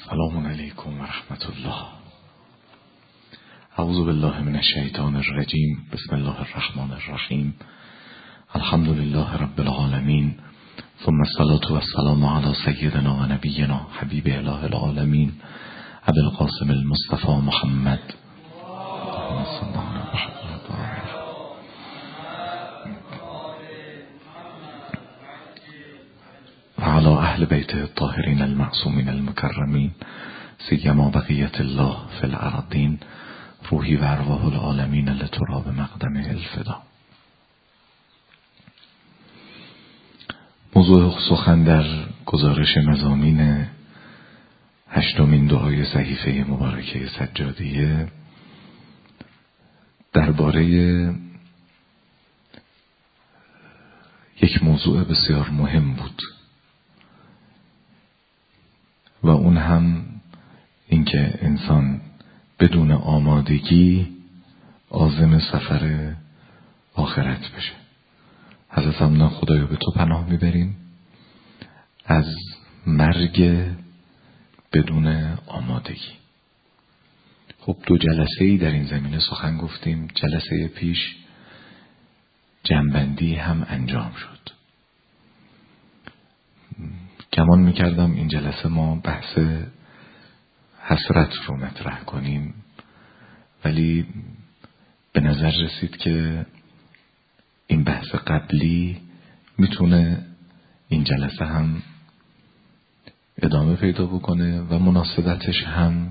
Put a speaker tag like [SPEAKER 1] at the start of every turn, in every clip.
[SPEAKER 1] السلام علیکم و رحمت الله. اعوذ بالله من الشیطان الرجیم. بسم الله الرحمن الرحیم. الحمد لله رب العالمین، ثم الصلاة والسلام علی سیدنا و نبینا حبیب اله العالمین ابی القاسم المصطفى محمد وعلى اهل بیته الطاهرین المعصومین المکرمین سیما بقیت الله فی الارضین روحی و ارواح العالمین لتراب مقدمه الفدا. موضوع سخن در گزارش مضامین 8مین دعای صحیفه مبارکه سجادیه درباره یک موضوع بسیار مهم بود و اون هم اینکه انسان بدون آمادگی عازم سفر آخرت بشه. حضرت امنا خدایا به تو پناه میبریم از مرگ بدون آمادگی. خب 2 جلسه‌ای در این زمینه سخن گفتیم. جلسه پیش جنبندی هم انجام شد. گمان میکردم این جلسه ما بحث حسرت رو مطرح کنیم، ولی به نظر رسید که این بحث قبلی میتونه این جلسه هم ادامه پیدا بکنه و مناسبتش هم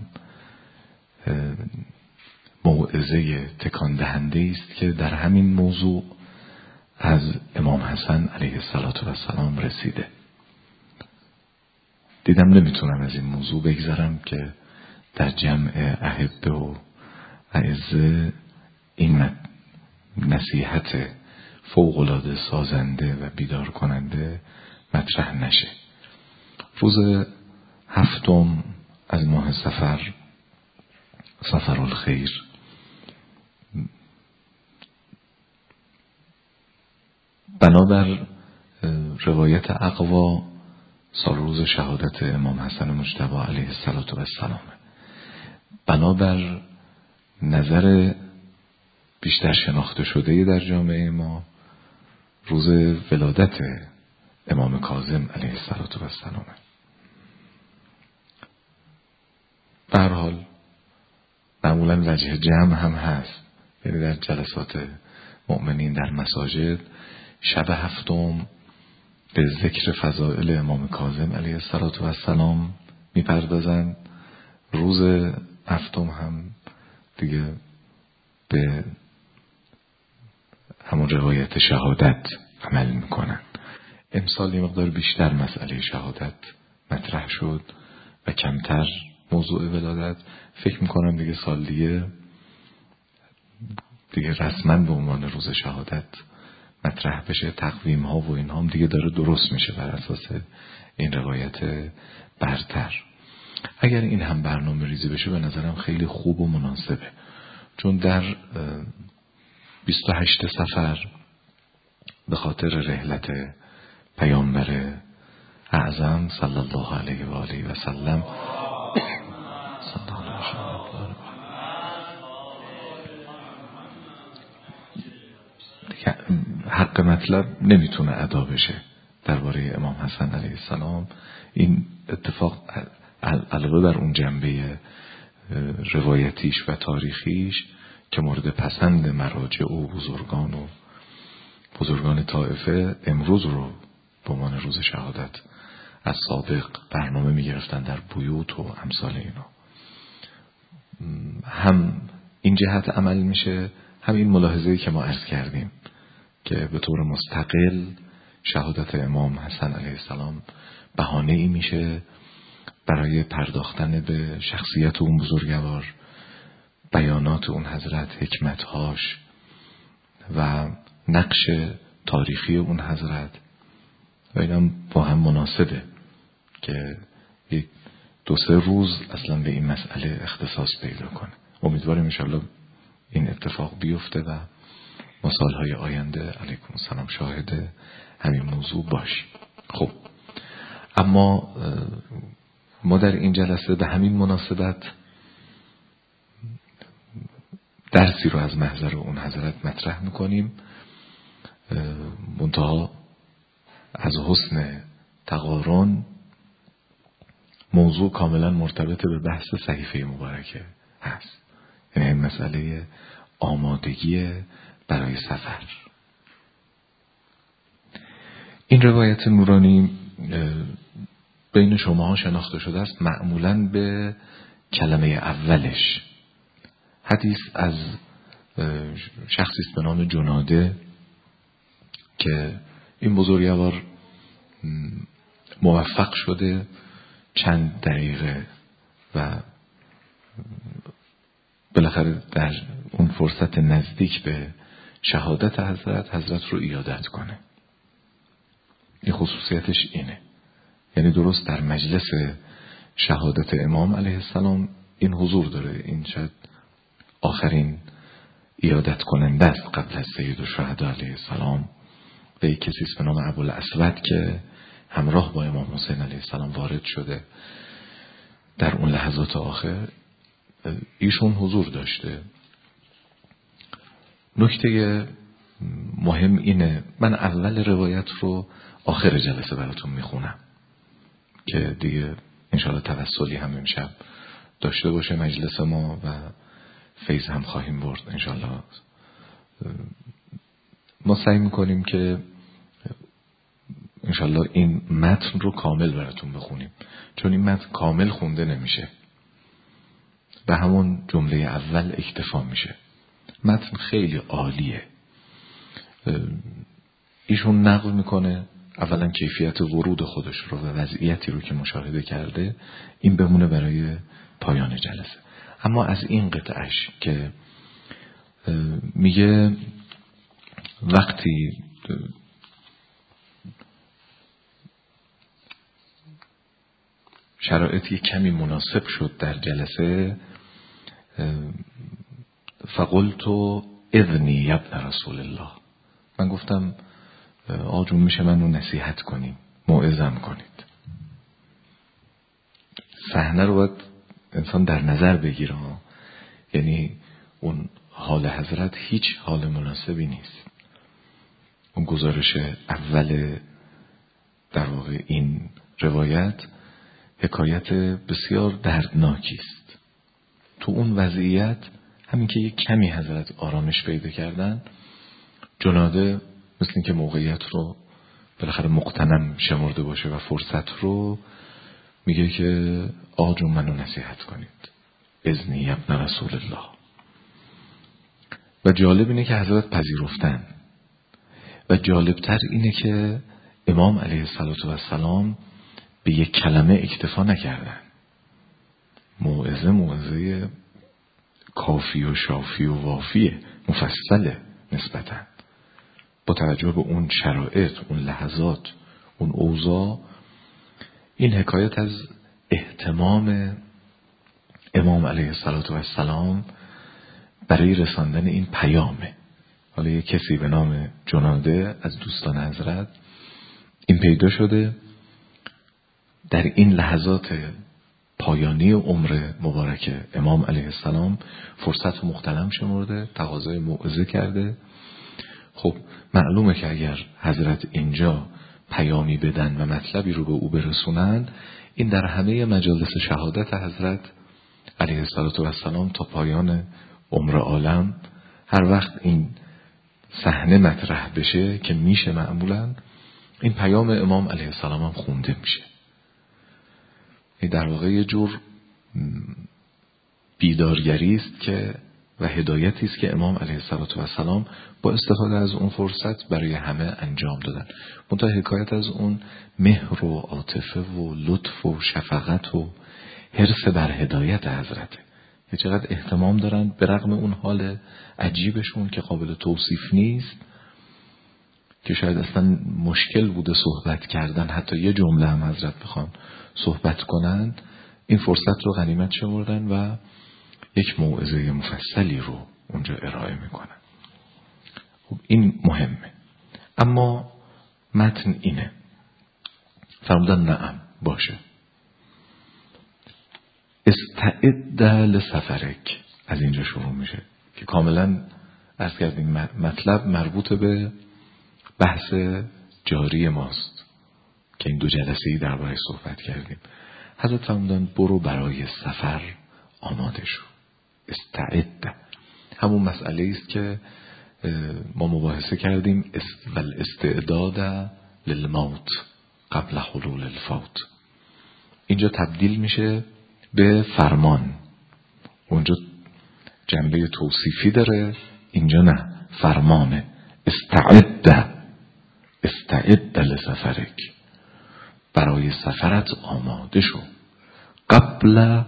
[SPEAKER 1] موعظه تکان دهنده است که در همین موضوع از امام حسن علیه السلام رسیده. دیدم نمیتونم از این موضوع بگذرم که در جمع احبه و اعزه این نصیحت فوق‌العاده سازنده و بیدار کننده مطرح نشه. روز 7 از ماه صفر، صفر الخیر، بنابر روایت اقوا سال روز شهادت امام حسن مجتبی علیه السلام، بنابر نظر بیشتر شناخته شده در جامعه ما روز ولادت امام کاظم علیه السلام. به هر حال معمولا وجه جمع هم هست، یعنی در جلسات مؤمنین در مساجد شب 7 به ذکر فضائل امام کاظم علیه السلام میپردازند. روز 7 هم دیگه به همون روایت شهادت عمل میکنن. امسال یه مقدار بیشتر مسئله شهادت مطرح شد و کمتر موضوع ولادت. فکر میکنم دیگه سال دیگه رسما به عنوان روز شهادت مطرح بشه. تقویم ها و این هم دیگه داره درست میشه بر اساس این روایت برتر. اگر این هم برنامه ریزی بشه به نظرم خیلی خوب و مناسبه، چون در 28 صفر به خاطر رحلت پیامبر اعظم صلی الله علیه و آله و سلم حق مطلب نمیتونه ادا بشه درباره امام حسن علیه السلام. این اتفاق علاوه بر اون جنبه روایتیش و تاریخیش که مورد پسند مراجع و بزرگان طائفه، امروز رو به عنوان روز شهادت از سابق برنامه میگرفتن در بیوت و امثال اینا. هم این جهت عمل میشه، هم این ملاحظه‌ای که ما عرض کردیم که به طور مستقل شهادت امام حسن علیه السلام بهانه‌ای میشه برای پرداختن به شخصیت اون بزرگوار، بیانات اون حضرت، حکمتهاش و نقش تاریخی اون حضرت. و اینم با هم مناسبه که 2-3 روز اصلا به این مسئله اختصاص پیدا کنه. امیدواریم انشاءالله این اتفاق بیفته و ما سالهای آینده علیکم السلام شاهد همین موضوع باشیم. خب اما ما در این جلسه به همین مناسبت درسی رو از محضر اون حضرت مطرح میکنیم، منتها از حسن تقارن موضوع کاملا مرتبط به بحث صحیفه مبارکه هست، یعنی مسئله آمادگی برای سفر. این روایت نورانی بین شما شناخته شده است معمولاً به کلمه اولش. حدیث از شخصی است به نام جناده که این بزرگوار موفق شده چند دقیقه و بالاخره در اون فرصت نزدیک به شهادت حضرت رو ایادت کنه. این خصوصیتش اینه، یعنی درست در مجلس شهادت امام علیه السلام این حضور داره. این شاید آخرین ایادت کننده است قبل از سید الشهدا علیه السلام و یک کسی است به نام ابوالاسود که همراه با امام حسین علیه السلام وارد شده در اون لحظات آخر. ایشون حضور داشته. نکته مهم اینه، من اول روایت رو آخر جلسه براتون میخونم که دیگه انشاءالله توسلی هم امشب داشته باشه مجلس ما و فیض هم خواهیم برد انشاءالله. ما سعی میکنیم که انشاءالله این متن رو کامل براتون بخونیم، چون این متن کامل خونده نمیشه، به همون جمله اول اکتفا میشه. متن خیلی عالیه. ایشون نقل میکنه اولا کیفیت ورود خودش رو و وضعیتی رو که مشاهده کرده، این بمونه برای پایان جلسه. اما از این قطعش که میگه وقتی شرایطی کمی مناسب شد در جلسه، فقلت اذنی ابن رسول الله، من گفتم آجون میشه منو نصیحت کنید، موعظم کنید. صحنه رو باید انسان در نظر بگیره، یعنی اون حال حضرت هیچ حال مناسبی نیست. اون گزارش اول در واقع این روایت حکایت بسیار دردناکی است. تو اون وضعیت همین که یک کمی حضرت آرامش پیدا کردن، جناده مثل این که موقعیت رو بالاخره مغتنم شمرده باشه و فرصت رو میگه که آجون منو نصیحت کنید، اذنی ابن رسول الله. و جالب اینه که حضرت پذیرفتن و جالبتر اینه که امام علیه السلام به یک کلمه اکتفا نکردن. موعظه کافی و شافی و وافیه، مفصله نسبتاً با توجه به اون شرایط، اون لحظات، اون اوضاع. این حکایت از اهتمام امام علیه السلام برای رساندن این پیامه. حالا یک کسی به نام جناده از دوستان حضرت این پیدا شده در این لحظات پایانی عمر مبارک امام علیه السلام، فرصت مغتنم شمرده، تقاضای موعظه کرده. خب معلومه که اگر حضرت اینجا پیامی بدن و مطلبی رو به او برسونن، این در همه مجالس شهادت حضرت علیه السلام تا پایان عمر عالم هر وقت این صحنه مطرح بشه که میشه، معمولا این پیام امام علیه السلام هم خونده میشه. این در واقع یه جور بیدارگری است که و هدایتی است که امام علیه السلام با استفاده از اون فرصت برای همه انجام دادن. منتها حکایت از اون مهر و عاطفه و لطف و شفقت و حرص بر هدایت حضرته که چقدر اهتمام دارن به رغم اون حال عجیبشون که قابل توصیف نیست، که شاید اصلا مشکل بوده صحبت کردن، حتی یه جمله هم حضرت بخوان صحبت کنن، این فرصت رو غنیمت شمردن و یک موعظه مفصلی رو اونجا ارائه میکنن. خب این مهمه. اما متن اینه، فرمودن نعم باشه. استعد لسفرک از اینجا شروع میشه که کاملا عرض کردیم مطلب مربوط به بحث جاری ماست که این 2 جلسه‌ای درباره صحبت کردیم. حضرت فرمودن برو برای سفر آماده شو. استعد همون مسئله است که ما مباحثه کردیم، والاستعداد للموت قبل حلول الفوت. اینجا تبدیل میشه به فرمان. اونجا جنبه توصیفی داره، اینجا نه، فرمانه. استعد لسفرک، برای سفرت آماده شو. قبل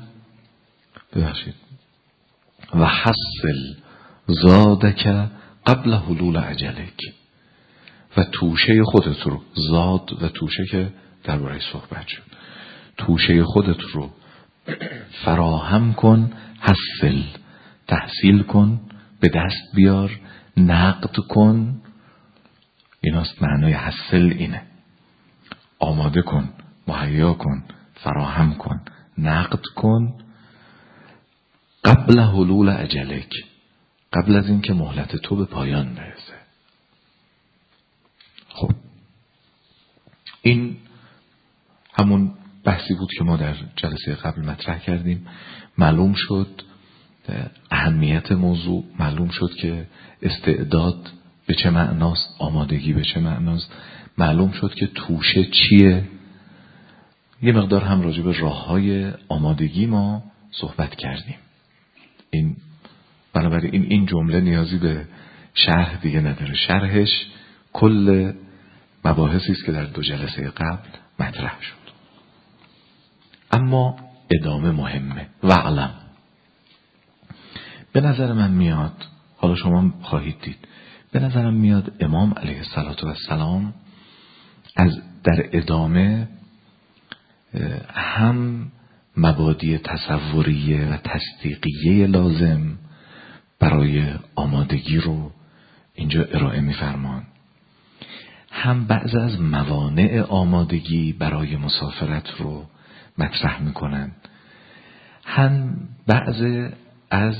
[SPEAKER 1] و حصل زادک قبل حلول اجلک، و توشه خودت رو، زاد و توشه که درباره صحبت شد، توشه خودت رو فراهم کن، حصل تحصیل کن، به دست بیار، نقد کن. ایناست معنای حصل، اینه آماده کن، مهیا کن، فراهم کن، نقد کن. قبل حلول اجلک، قبل از اینکه مهلت تو به پایان برسه. خب این همون بحثی بود که ما در جلسه قبل مطرح کردیم. معلوم شد اهمیت موضوع، معلوم شد که استعداد به چه معناست، آمادگی به چه معناست، معلوم شد که توشه چیه. یه مقدار هم راجع به راه‌های آمادگی ما صحبت کردیم. این بنابراین این جمله نیازی به شرح دیگه نداره. شرحش کل مباحثی است که در 2 جلسه قبل مطرح شد. اما ادامه مهمه. وعلم، به نظر من میاد، حالا شما خواهید دید، به نظرم میاد امام علیه السلام از در ادامه هم مبادی تصوریه و تصدیقیه لازم برای آمادگی رو اینجا ارائه می‌فرمان، هم بعض از موانع آمادگی برای مسافرت رو مطرح میکنن، هم بعض از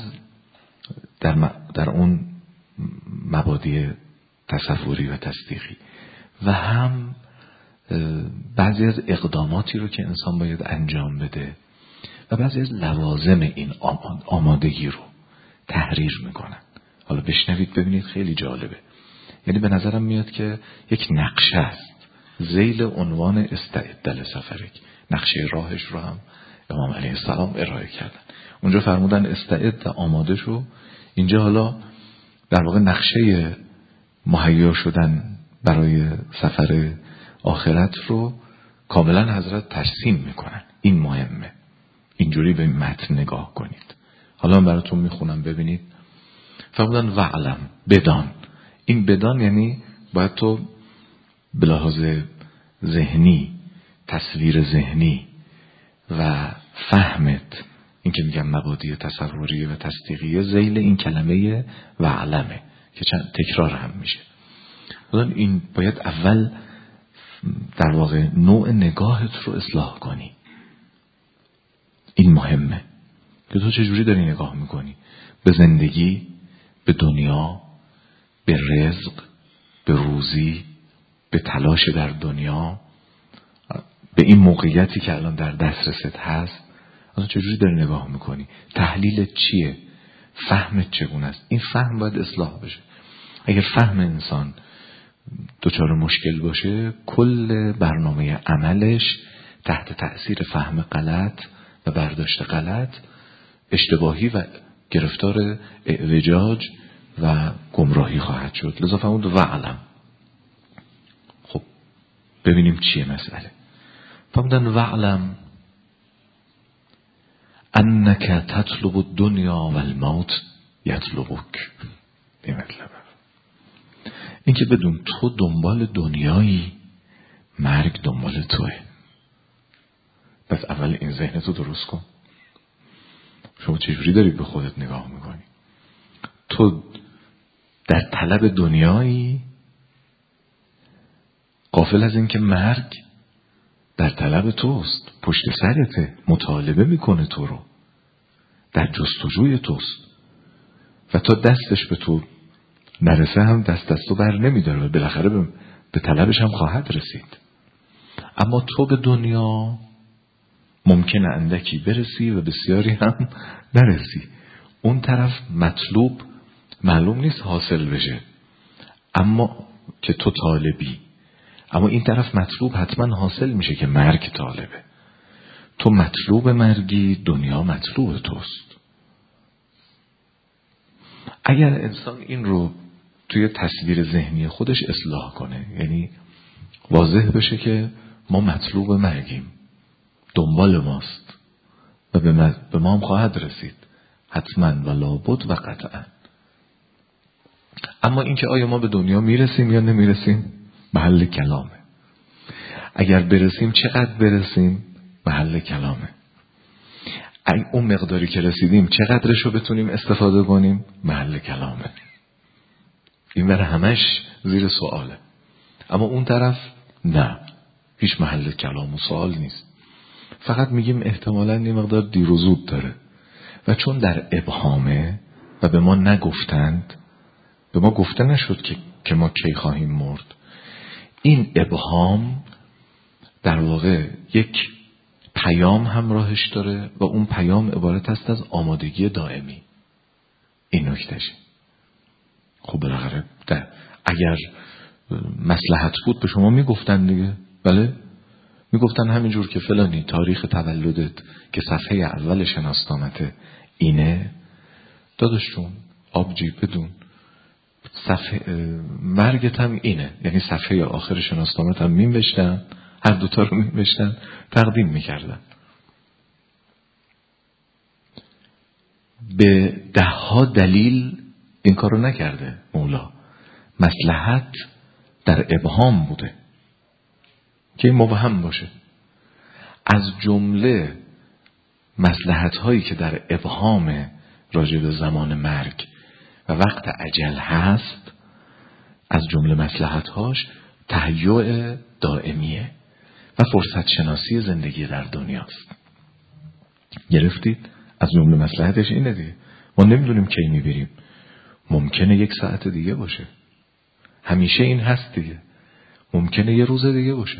[SPEAKER 1] در اون مبادی تصوری و تصدیقی، و هم بعضی از اقداماتی رو که انسان باید انجام بده و بعضی از لوازم این آمادگی رو تحریر میکنن. حالا بشنوید ببینید، خیلی جالبه. یعنی به نظرم میاد که یک نقشه است ذیل عنوان استعد لسفرک. نقشه راهش رو هم امام علیه السلام ارائه کردن. اونجا فرمودن استعد، آماده شو. اینجا حالا در واقع نقشه مهیا شدن برای سفر آخرت رو کاملا حضرت ترسیم میکنن. این مهمه. اینجوری به متن نگاه کنید. حالا من براتون میخونم ببینید. فرمودن وعلم، بدان. این بدان یعنی باید تو به لحاظ ذهنی، تصویر ذهنی و فهمت، این که میگم مبادی تصوریه و تصدیقیه، ذیل این کلمه وعلمه که چند تکرار هم میشه. این باید اول در واقع نوع نگاهت رو اصلاح کنی. این مهمه که تو چجوری داری نگاه میکنی به زندگی، به دنیا، به رزق، به روزی، به تلاش در دنیا، به این موقعیتی که الان در دسترست هست. اصلا چجوری داری نگاه میکنی؟ تحلیلت چیه؟ فهمت چگونه است؟ این فهم باید اصلاح بشه. اگر فهم انسان دچار مشکل باشه، کل برنامه عملش تحت تأثیر فهم غلط و برداشت غلط، اشتباهی و گرفتار اعوجاج و گمراهی خواهد شد. لذا فرمود وعلم. خب ببینیم چیه مسئله. فرمودن وعلم انک تطلب الدنیا و الموت یطلبک. این مطلبه. این که بدون تو دنبال دنیایی، مرگ دنبال توه. پس اول این ذهنتو درست کن. شما چجوری داری به خودت نگاه میکنی؟ تو در طلب دنیایی، غافل از این که مرگ در طلب توست، پشت سرته، مطالبه میکنه تو رو، در جستجوی توست و تا دستش به تو نرسه هم دست از تو بر نمیداره و بالاخره به طلبش هم خواهد رسید. اما تو به دنیا ممکنه اندکی برسی و بسیاری هم نرسی. اون طرف مطلوب معلوم نیست حاصل بشه اما که تو طالبی، اما این طرف مطلوب حتما حاصل میشه که مرگ طالبه. تو مطلوب مرگی، دنیا مطلوب توست. اگر انسان این رو توی تصویر ذهنی خودش اصلاح کنه، یعنی واضح بشه که ما مطلوب مرگیم، دنبال ماست و به ما هم خواهد رسید حتما و لابد و قطعا. اما اینکه آیا ما به دنیا میرسیم یا نمیرسیم محل کلامه. اگر برسیم چقدر برسیم محل کلامه. اون مقداری که رسیدیم چقدرش رو بتونیم استفاده کنیم محل کلامه. این برای همش زیر سواله. اما اون طرف نه، هیچ محل کلام و سوال نیست. فقط میگیم احتمالاً این مقدار دیر و زود داره و چون در ابهامه و به ما نگفتند، به ما گفته نشد که ما کی خواهیم مرد. این ابهام در واقع یک پیام همراهش داره و اون پیام عبارت است از آمادگی دائمی. این نکتهشه. خب بالاخره اگر مصلحت بود به شما میگفتن دیگه، بله میگفتن همینجور که فلانی تاریخ تولدت که صفحه اول شناسنامته اینه، داداشون آبجی بدون صفحه مرگت هم اینه، یعنی صفحه آخر شناسنامت هم می‌نوشتن، هر دوتا رو می‌نوشتن، تقدیم می‌کردن. به 10 دلیل این کارو نکرده مولا. مصلحت در ابهام بوده که این مبهم باشه. از جمله مصلحت هایی که در ابهام راجع به زمان مرگ و وقت اجل هست، از جمله مصلحت هاش تهیع دائمیه و فرصت شناسی زندگی در دنیاست. گرفتید؟ از جمله مصلحتش اینه دیگه. ما نمیدونیم کی میبریم، ممکنه 1 ساعت دیگه باشه، همیشه این هست دیگه، ممکنه 1 روز دیگه باشه.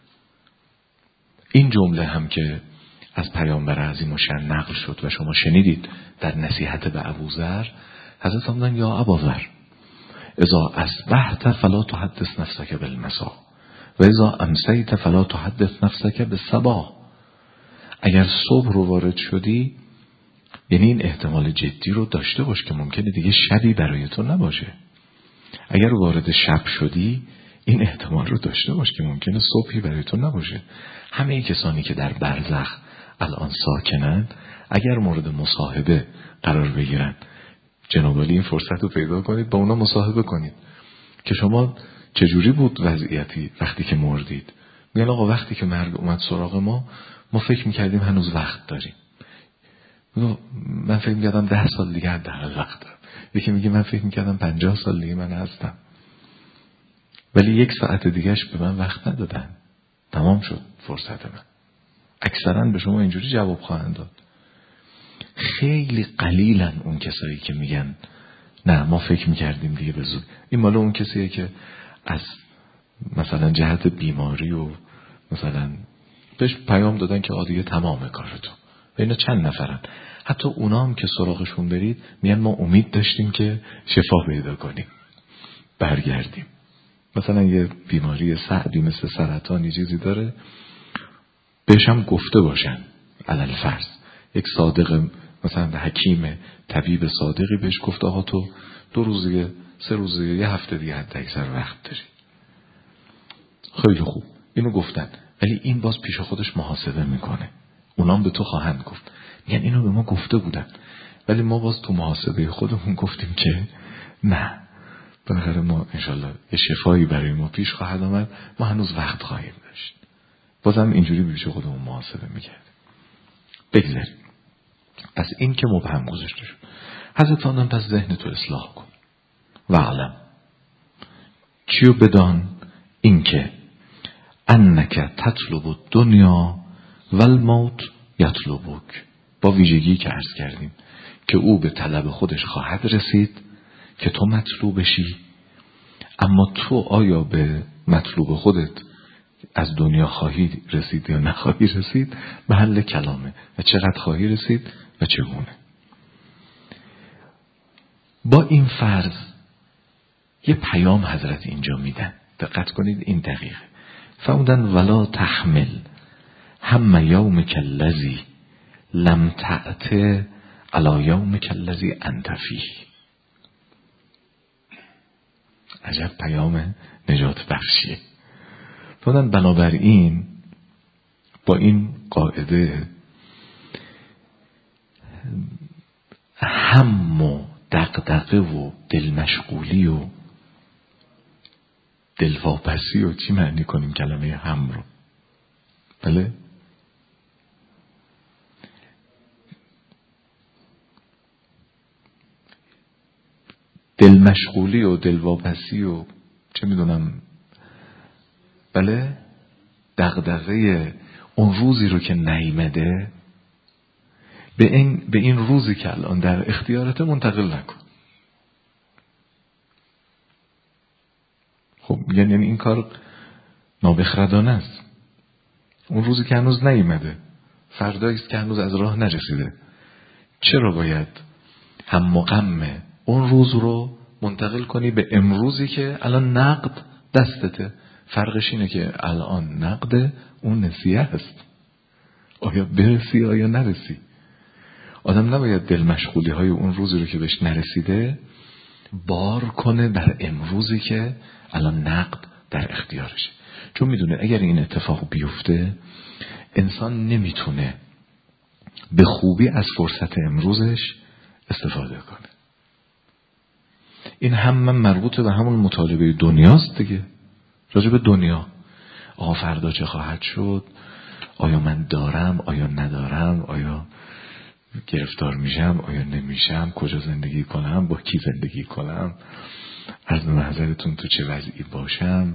[SPEAKER 1] این جمله هم که از پیامبر عظیم و شأن نقل شد و شما شنیدید در نصیحت به ابوذر، حضرت فرمودن یا ابوذر اذا اصبحت فلا تحدث نفسك بالمساء و اذا امسیت فلا تحدث نفسك بالصباح. اگر صبح رو وارد شدی، یعنی این احتمال جدی رو داشته باش که ممکنه دیگه شبی برای تو نباشه. اگر وارد شب شدی، این احتمال رو داشته باش که ممکنه صبحی برای تو نباشه. همه این کسانی که در برزخ الان ساکنند، اگر مورد مصاحبه قرار بگیرن، جناب عالی این فرصت رو پیدا کنید با اونا مصاحبه کنید که شما چجوری بود وضعیتی وقتی که مردید. میگن آقا وقتی که مرگ اومد سراغ ما فکر میکردیم هنوز وقت داریم. من فکر میکردم 10 سال دیگه حداقل وقت دارم. یکی میگه من فکر میکردم 50 سال دیگه من هستم، ولی 1 ساعت دیگهش به من وقت ندادن، تمام شد فرصت من. اکثرا به شما اینجوری جواب خواهند داد. خیلی قلیلن اون کسایی که میگن نه ما فکر میکردیم دیگه به زود. این مال اون کسیه که از مثلا جهت بیماری و مثلا بهش پیام دادن که دیگه تمامه کارتون. و اینا چند نفرن. حتی اونا هم که سراغشون برید میگن ما امید داشتیم که شفا پیدا کنیم برگردیم. مثلا یه بیماری صعبی مثل سرطانی چیزی داره، بهش هم گفته باشن علل فرض یک صادق مثلا حکیم طبیب صادقی بهش گفت آقا تو 2 روز دیگه 3 روز دیگه 1 هفته دیگه حتی اکثر وقت داری. خیلی خوب اینو گفتن، ولی این باز پیش خودش محاسبه میکنه. اونام به تو خواهند گفت میگن اینو به ما گفته بودن، ولی ما باز تو محاسبه خودمون گفتیم که نه، بالاخره ما انشالله یه شفایی برای ما پیش خواهد آمد، ما هنوز وقت خواهیم داشت. بازم اینجوری پیش خودمون محاسبه میکرد. بگذاریم از این که مبهم گذاشته شد. حضرت آنم پس ذهن تو اصلاح کن و علم چیو بدان این که انک تطلب الدنیا و الموت یطلبک، با ویژگی که عرض کردیم که او به طلب خودش خواهد رسید که تو مطلوب بشی، اما تو آیا به مطلوب خودت از دنیا خواهی رسید یا نخواهی رسید محل کلامه و چقدر خواهی رسید و چگونه. با این فرض یه پیام حضرت اینجا میدن، دقت کنید این دقیقه. فرمودن ولا تحمل هم یومک الذی لم تأت علی یومک الذی انت فیه. عجب پیام نجات بخشیه. فرمودن بنابراین با این قاعده هم و دغدغه و دلمشغولی و دلواپسی و چی معنی کنیم کلمه هم رو؟ بله؟ دلمشغولی و دلواپسی و چه میدونم، بله، دغدغه اون روزی رو که نیامده به این روزی که الان در اختیارت منتقل نکن. خب یعنی این کار نابخردانه است. اون روزی که هنوز نیامده، فردایی است که هنوز از راه نرسیده، چرا باید هم و غم اون روز رو منتقل کنی به امروزی که الان نقد دستته؟ فرقش اینه که الان نقد، اون نسیه هست. آیا برسی آیا نرسی؟ آدم نباید دل مشغولی های اون روزی رو که بهش نرسیده بار کنه بر امروزی که الان نقد در اختیارشه. چون میدونه اگر این اتفاق بیفته انسان نمیتونه به خوبی از فرصت امروزش استفاده کنه. این هم مربوط به همون مطالبه دنیاست دیگه. راجع به دنیا، آقا فردا چه خواهد شد، آیا من دارم آیا ندارم، آیا گرفتار میشم آیا نمیشم، کجا زندگی کنم، با کی زندگی کنم، از محضرتون تو چه وضعی باشم.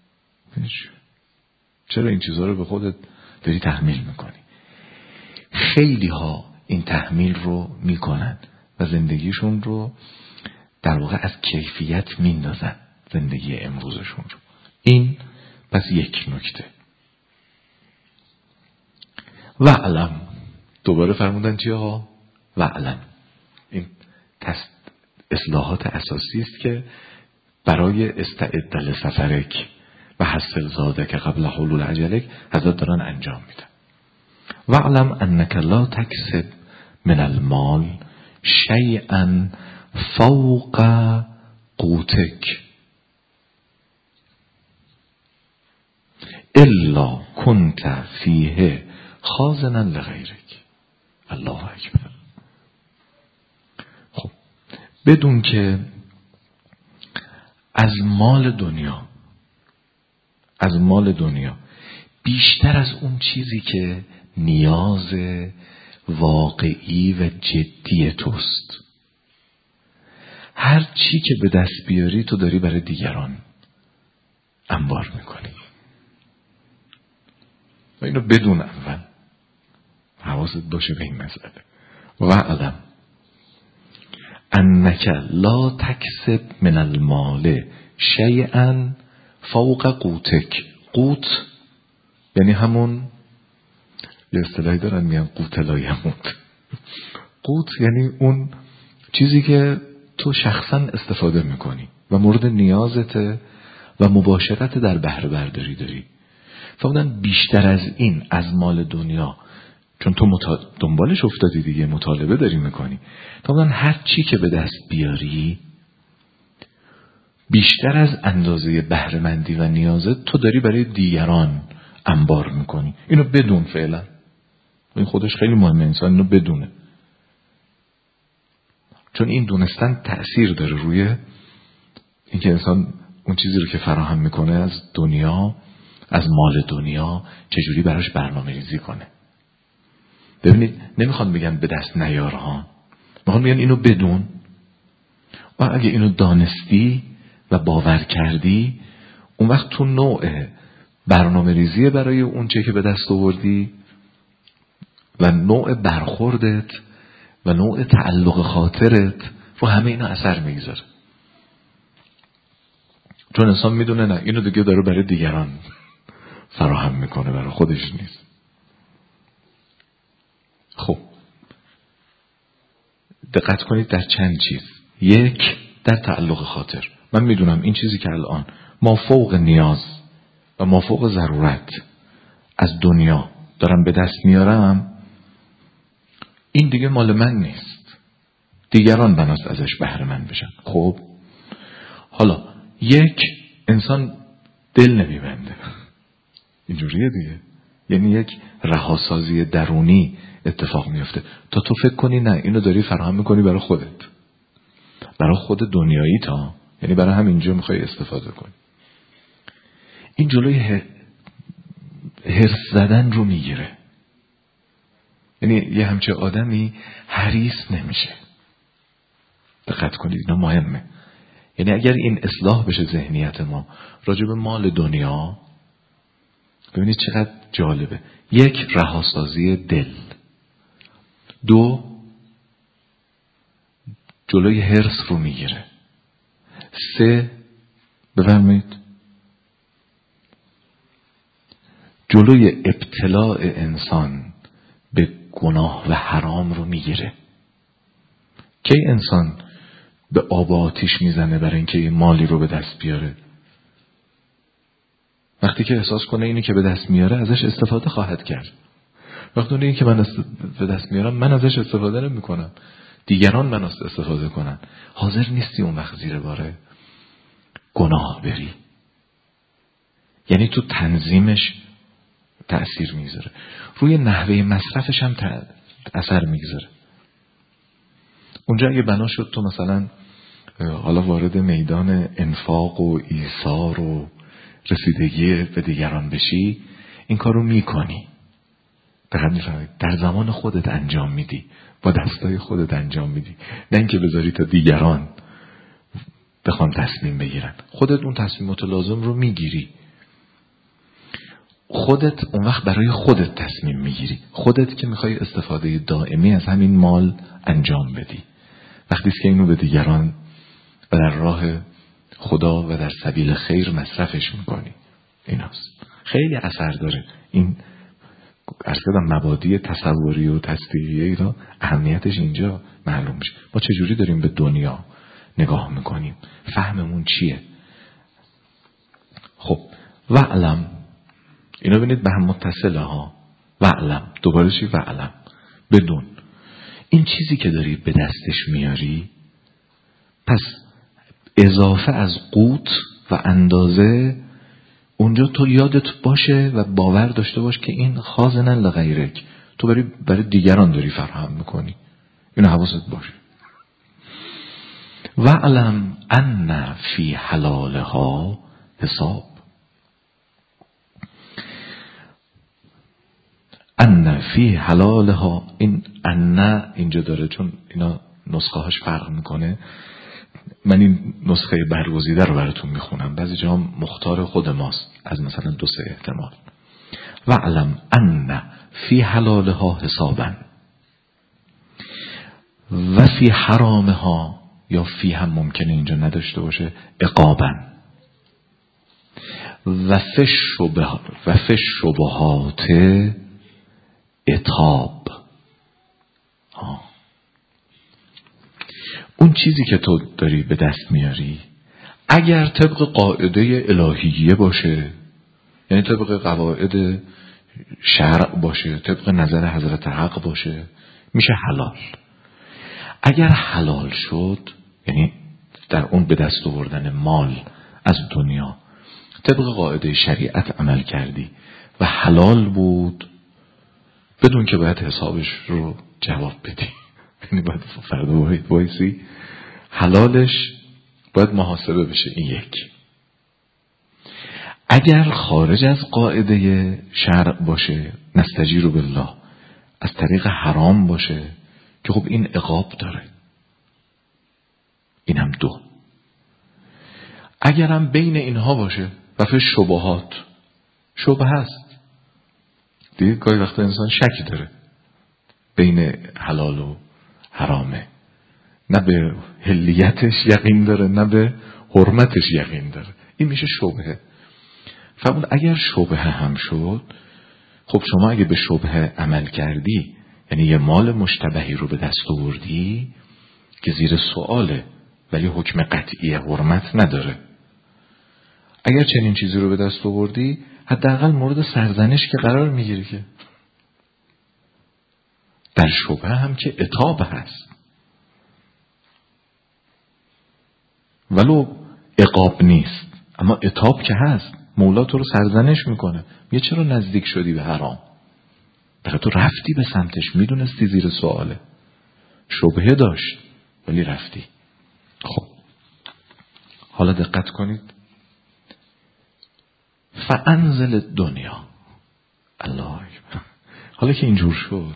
[SPEAKER 1] چرا این چیزها رو به خودت داری تحمیل میکنی؟ خیلی ها این تحمیل رو میکنن و زندگیشون رو در واقع از کیفیت میندازن، زندگی امروزشون رو. این پس یک نکته. وعلم، دوباره فرمودن چی ها؟ وعلم. این اصلاحات اساسی است که برای استعد لسفرک و حصل زادک قبل حلول عجلک حضرت دارن انجام میدن. وعلم انک لا تکسب من المال شیئا فوق قوتک الا کنت فیه خازنا لغیرک. الله اکبر. خب بدون که از مال دنیا بیشتر از اون چیزی که نیاز واقعی و جدی توست، هر چی که به دست بیاری تو داری برای دیگران انبار میکنی. و اینو بدون اول حواست باشه به این مسئله. وعلم انک لا تکسب من المال شیئا فوق قوتک. قوت یعنی همون، یه اصطلاحی دارن میگن قوت لا یموت. قوت یعنی اون چیزی که تو شخصا استفاده میکنی و مورد نیازته و مباشرت در بهره برداری داری. فرمودن بیشتر از این از مال دنیا، چون تو دنبالش افتادی دیگه، مطالبه داری میکنی. فرمودن هر چی که به دست بیاری بیشتر از اندازه بهره مندی و نیازت تو داری برای دیگران انبار میکنی. اینو بدون فعلا. این خودش خیلی مهمه انسان اینو بدونه، چون این دونستن تأثیر داره روی اینکه انسان اون چیزی رو که فراهم میکنه از دنیا، از مال دنیا، چجوری براش برنامه ریزی کنه. ببینید نمیخوان بگن به دست نیار ها، میخوان بگن اینو بدون. و اگه اینو دانستی و باور کردی، اون وقت تو نوع برنامه ریزی برای اون چه که به دست آوردی و نوع برخوردت و نوع تعلق خاطرت رو همه اینا اثر میگذاره. چون انسان میدونه نه اینو دیگه داره برای دیگران فراهم میکنه، برای خودش نیست. خب دقت کنید در چند چیز. یک، در تعلق خاطر. من میدونم این چیزی که الان ما فوق نیاز و ما فوق ضرورت از دنیا دارم به دست میارم، این دیگه مال من نیست، دیگران بناست ازش بهره مند بشن. خب حالا یک انسان دل نمیبنده، اینجوریه دیگه، یعنی یک رهاسازی درونی اتفاق میفته تا تو فکر کنی نه اینو داری فراهم میکنی برای خودت، برای خود دنیایی، تا یعنی برای همینجا میخوای استفاده کنی. این جلوی هرس زدن رو میگیره. یعنی یه همچه آدمی حریص نمیشه. دقت کنید اینا مهمه. یعنی اگر این اصلاح بشه ذهنیت ما راجع به مال دنیا، ببینید چقدر جالبه. یک، رهاسازی دل. دو، جلوی هرس رو میگیره. سه، بفرمایید، جلوی ابتلاع انسان به گناه و حرام رو میگیره. که انسان به آب و آتیش میزنه برای اینکه این مالی رو به دست بیاره؟ وقتی که احساس کنه اینی که به دست میاره ازش استفاده خواهد کرد. وقتی اینی که من به دست میارم من ازش استفاده نمی کنم، دیگران من استفاده کنن، حاضر نیستی اون وقت زیر بار گناه بری. یعنی تو تنظیمش تأثیر میگذاره، روی نحوه مصرفش هم اثر میگذاره. اونجا اگه بنا شد تو مثلا حالا وارد میدان انفاق و ایثار و رسیدگی به دیگران بشی، این کار رو میکنی، دقیق میفهمید، در زمان خودت انجام میدی، با دستای خودت انجام میدی، نه اینکه بذاری تا دیگران بخوان تصمیم بگیرن. خودت اون تصمیمات لازم رو میگیری، خودت اون وقت برای خودت تصمیم میگیری، خودت که میخوای استفاده دائمی از همین مال انجام بدی. وقتی که اینو به دیگران و در راه خدا و در سبیل خیر مصرفش میکنی، ایناست. خیلی اثر داره این مبادی تصوری و تصدیقی را، اهمیتش اینجا معلوم میشه. ما چجوری داریم به دنیا نگاه میکنیم، فهممون چیه. خب وعلم، اینا ببینید به هم متصله ها. وعلم، دوباره چی؟ وعلم، بدون این چیزی که داری به دستش میاری، پس اضافه از قوت و اندازه اونجا تو یادت باشه و باور داشته باش که این خازنن لغیرک، تو برای دیگران داری فراهم میکنی. اینو حواست باشه. وعلم ان فی حلالها حساب. ان فی حلالها، این ان اینجا داره چون اینا نسخه هاش فرق میکنه. من این نسخه برگزیده رو براتون میخونم، بعضی جا مختار خود ماست از مثلا 2-3 احتمال. وعلم ان فی حلالها حسابا و فی حرامها، یا فی هم ممکنه اینجا نداشته باشه، عقابا و فی الشبهات عتاب. اون چیزی که تو داری به دست میاری اگر طبق قاعده الهیه باشه، یعنی طبق قواعد شرع باشه، طبق نظر حضرت حق باشه، میشه حلال. اگر حلال شد، یعنی در اون به دست آوردن مال از دنیا طبق قاعده شریعت عمل کردی و حلال بود، بدون که باید حسابش رو جواب بدی. یعنی باید فردا بایسی حلالش باید محاسبه بشه. این یک. اگر خارج از قاعده شرع باشه، نستجیر بالله، از طریق حرام باشه، که خب این عقاب داره، این هم 2. اگر هم بین اینها باشه و فی شبهه است. دیگه گاهی وقتا انسان شک داره بین حلال و حرامه، نه به حلیتش یقین داره نه به حرمتش یقین داره. این میشه شبهه. فرمود اگر شبهه هم شد، خب شما اگه به شبهه عمل کردی، یعنی یه مال مشتبهی رو به دست آوردی که زیر سؤاله ولی حکم قطعی حرمت نداره، اگر چنین چیزی رو به دست آوردی حداقل مورد سرزنش که قرار میگیری. که در شبهه هم که عتاب هست، ولو عقاب نیست اما عتاب که هست. مولا تو رو سرزنش میکنه، میگه چرا نزدیک شدی به حرام؟ برای تو رفتی به سمتش، میدونستی زیر سواله، شبهه داشت ولی رفتی. خب حالا دقت کنید. فانزل دنیا، الله اکبر. حالا که اینجور شد،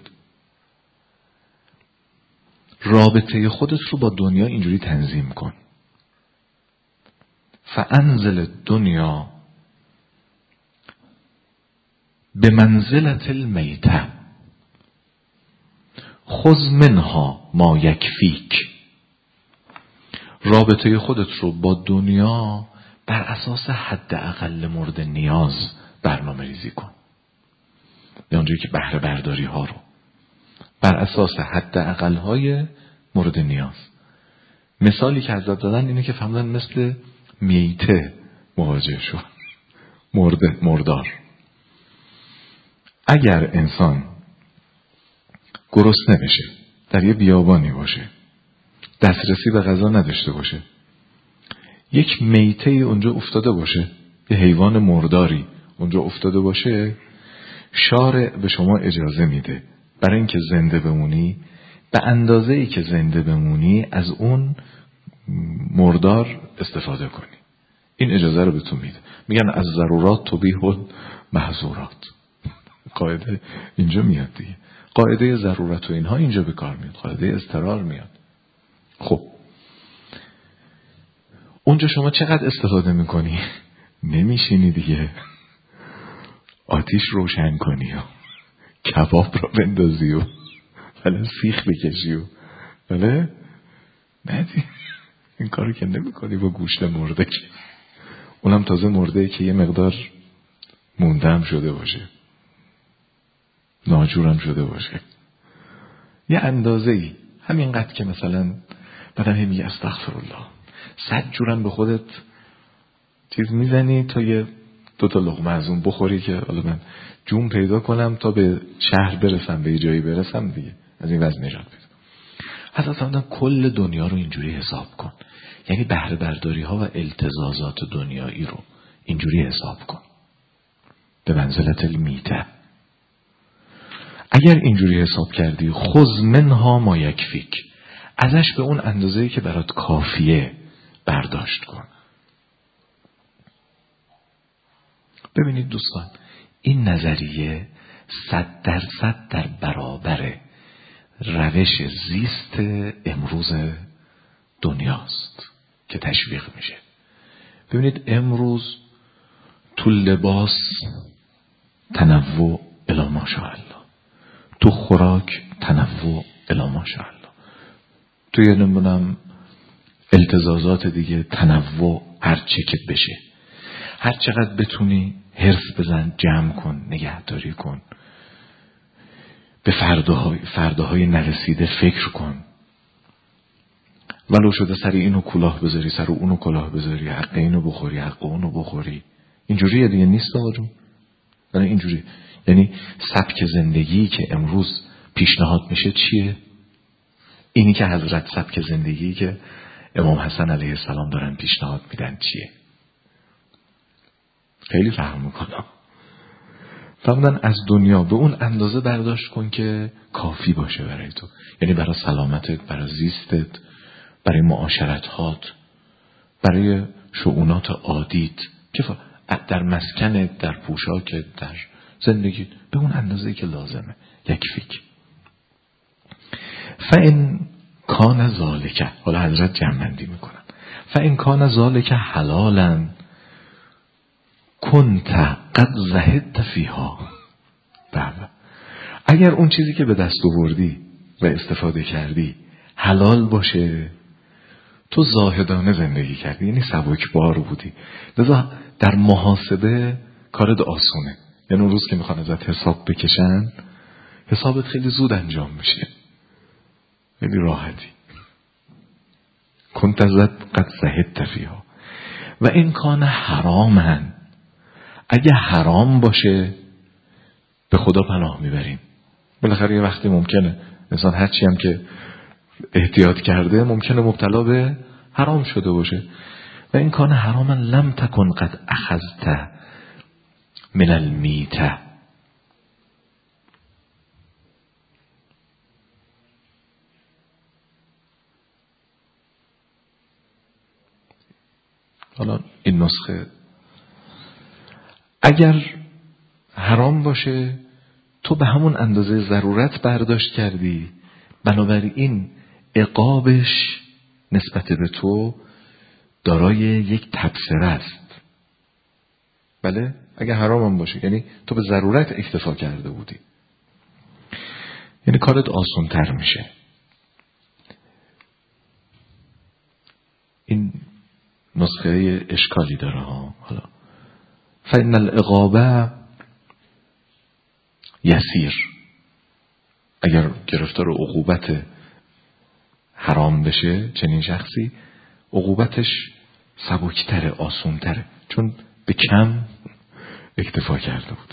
[SPEAKER 1] رابطه خودت رو با دنیا اینجوری تنظیم کن. فانزل دنیا به منزلت المیته خذ منها ما یکفیک. رابطه خودت رو با دنیا بر اساس حد اقل مورد نیاز برنامه ریزی کن. به اونجایی که بهره برداری ها رو بر اساس حد اقل های مورد نیاز. مثالی که حضرت دادن اینه که فهمدن مثل میته مواجه شد، مردار. اگر انسان گرسنه بشه، در یه بیابانی باشه، دسترسی به غذا نداشته باشه، یک میته اونجا افتاده باشه، یه حیوان مرداری اونجا افتاده باشه، شارع به شما اجازه میده برای اینکه زنده بمونی، به اندازه‌ای که زنده بمونی از اون مردار استفاده کنی. این اجازه رو به تو میده. میگن از ضرورات تبیح المحظورات. قاعده اینجا میاد دیگه. قاعده ضرورت و اینها اینجا به کار میاد، قاعده اضطرار میاد. خب اونجا شما چقدر استفاده میکنی؟ نمیشینی دیگه آتیش روشن کنی و کباب رو بندازی و بله سیخ بکشی و بله نه این کارو که نمی کنی با گوشت مرده، که اونم تازه مرده که یه مقدار موندم شده باشه، ناجورم شده باشه، یه اندازه‌ای همینقدر که مثلا بعدم هم میگه استغفرالله 100 جورم به خودت چیز میزنی تا یه 2 لقمه از اون بخوری که حالا من جون پیدا کنم تا به شهر برسم، به جایی برسم دیگه، از این وضع نجات پیدا. حضرت کل دنیا رو اینجوری حساب کن، یعنی بهره برداری ها و التزازات دنیایی رو اینجوری حساب کن به منزلت المیته. اگر اینجوری حساب کردی خذ منها ما یکفیک، ازش به اون اندازه‌ای که برات کافیه برداشت کن. ببینید دوستان، این نظریه 100% در برابر روش زیست امروز دنیاست که تشویق میشه. ببینید امروز تو لباس تنوع الی ماشاءالله، تو خوراک تنوع الی ماشاءالله، توی نمونم التزازات دیگه تنوع هر چه که بشه، هر چقدر بتونی حرص بزن، جمع کن، نگهداری کن، به فرداهای نرسیده فکر کن، ولو شده سر اینو کلاه بذاری، سر اونو کلاه بذاری، حق اینو بخوری، حق اونو بخوری. اینجوریه دیگه، نیست آقا جون. یعنی اینجوری، یعنی سبک زندگی که امروز پیشنهاد میشه چیه؟ اینی که حضرت سبک زندگی که امام حسن علیه السلام دارن پیشنهاد میدن چیه؟ خیلی فهم میکنم. فرمودن از دنیا به اون اندازه برداشت کن که کافی باشه برای تو، یعنی برای سلامتت، برای زیستت، برای معاشرتات، برای شؤونات عادیت، که در مسکنت، در پوشاکت، در زندگیت، به اون اندازه‌ای که لازمه. یکفیک. فإن کان ذالک، حالا حضرت جمع بندی میکنن، فإن کان ذالک حلالا کنت قد زهدت فیها. بله، اگر اون چیزی که به دست آوردی و استفاده کردی حلال باشه، تو زاهدانه زندگی کردی، یعنی سبکبار بودی. لذا در محاسبه کارت آسونه. یعنی اون روز که میخوان ازت حساب بکشن، حسابت خیلی زود انجام میشه، خیلی راحتی. کنت قد زهدت فیها و این کان حرامن. اگه حرام باشه به خدا پناه میبریم. بالاخره یه وقتی ممکنه انسان هرچی هم که احتیاط کرده ممکنه مبتلا به حرام شده باشه. و این کان حرامن لم تکن قد اخذت من المیته. حالا این نسخه اگر حرام باشه تو به همون اندازه ضرورت برداشت کردی، بنابراین عقابش نسبت به تو دارای یک تبصره است. بله، اگر حرام هم باشه یعنی تو به ضرورت اکتفا کرده بودی، یعنی کارت آسان تر میشه. این نسخه اشکالی داره ها. حالا فإن العقاب یسیر، اگر گرفتار عقوبت حرام بشه چنین شخصی، عقوبتش سبکتره، آسونتره، چون به کم اکتفا کرده بود.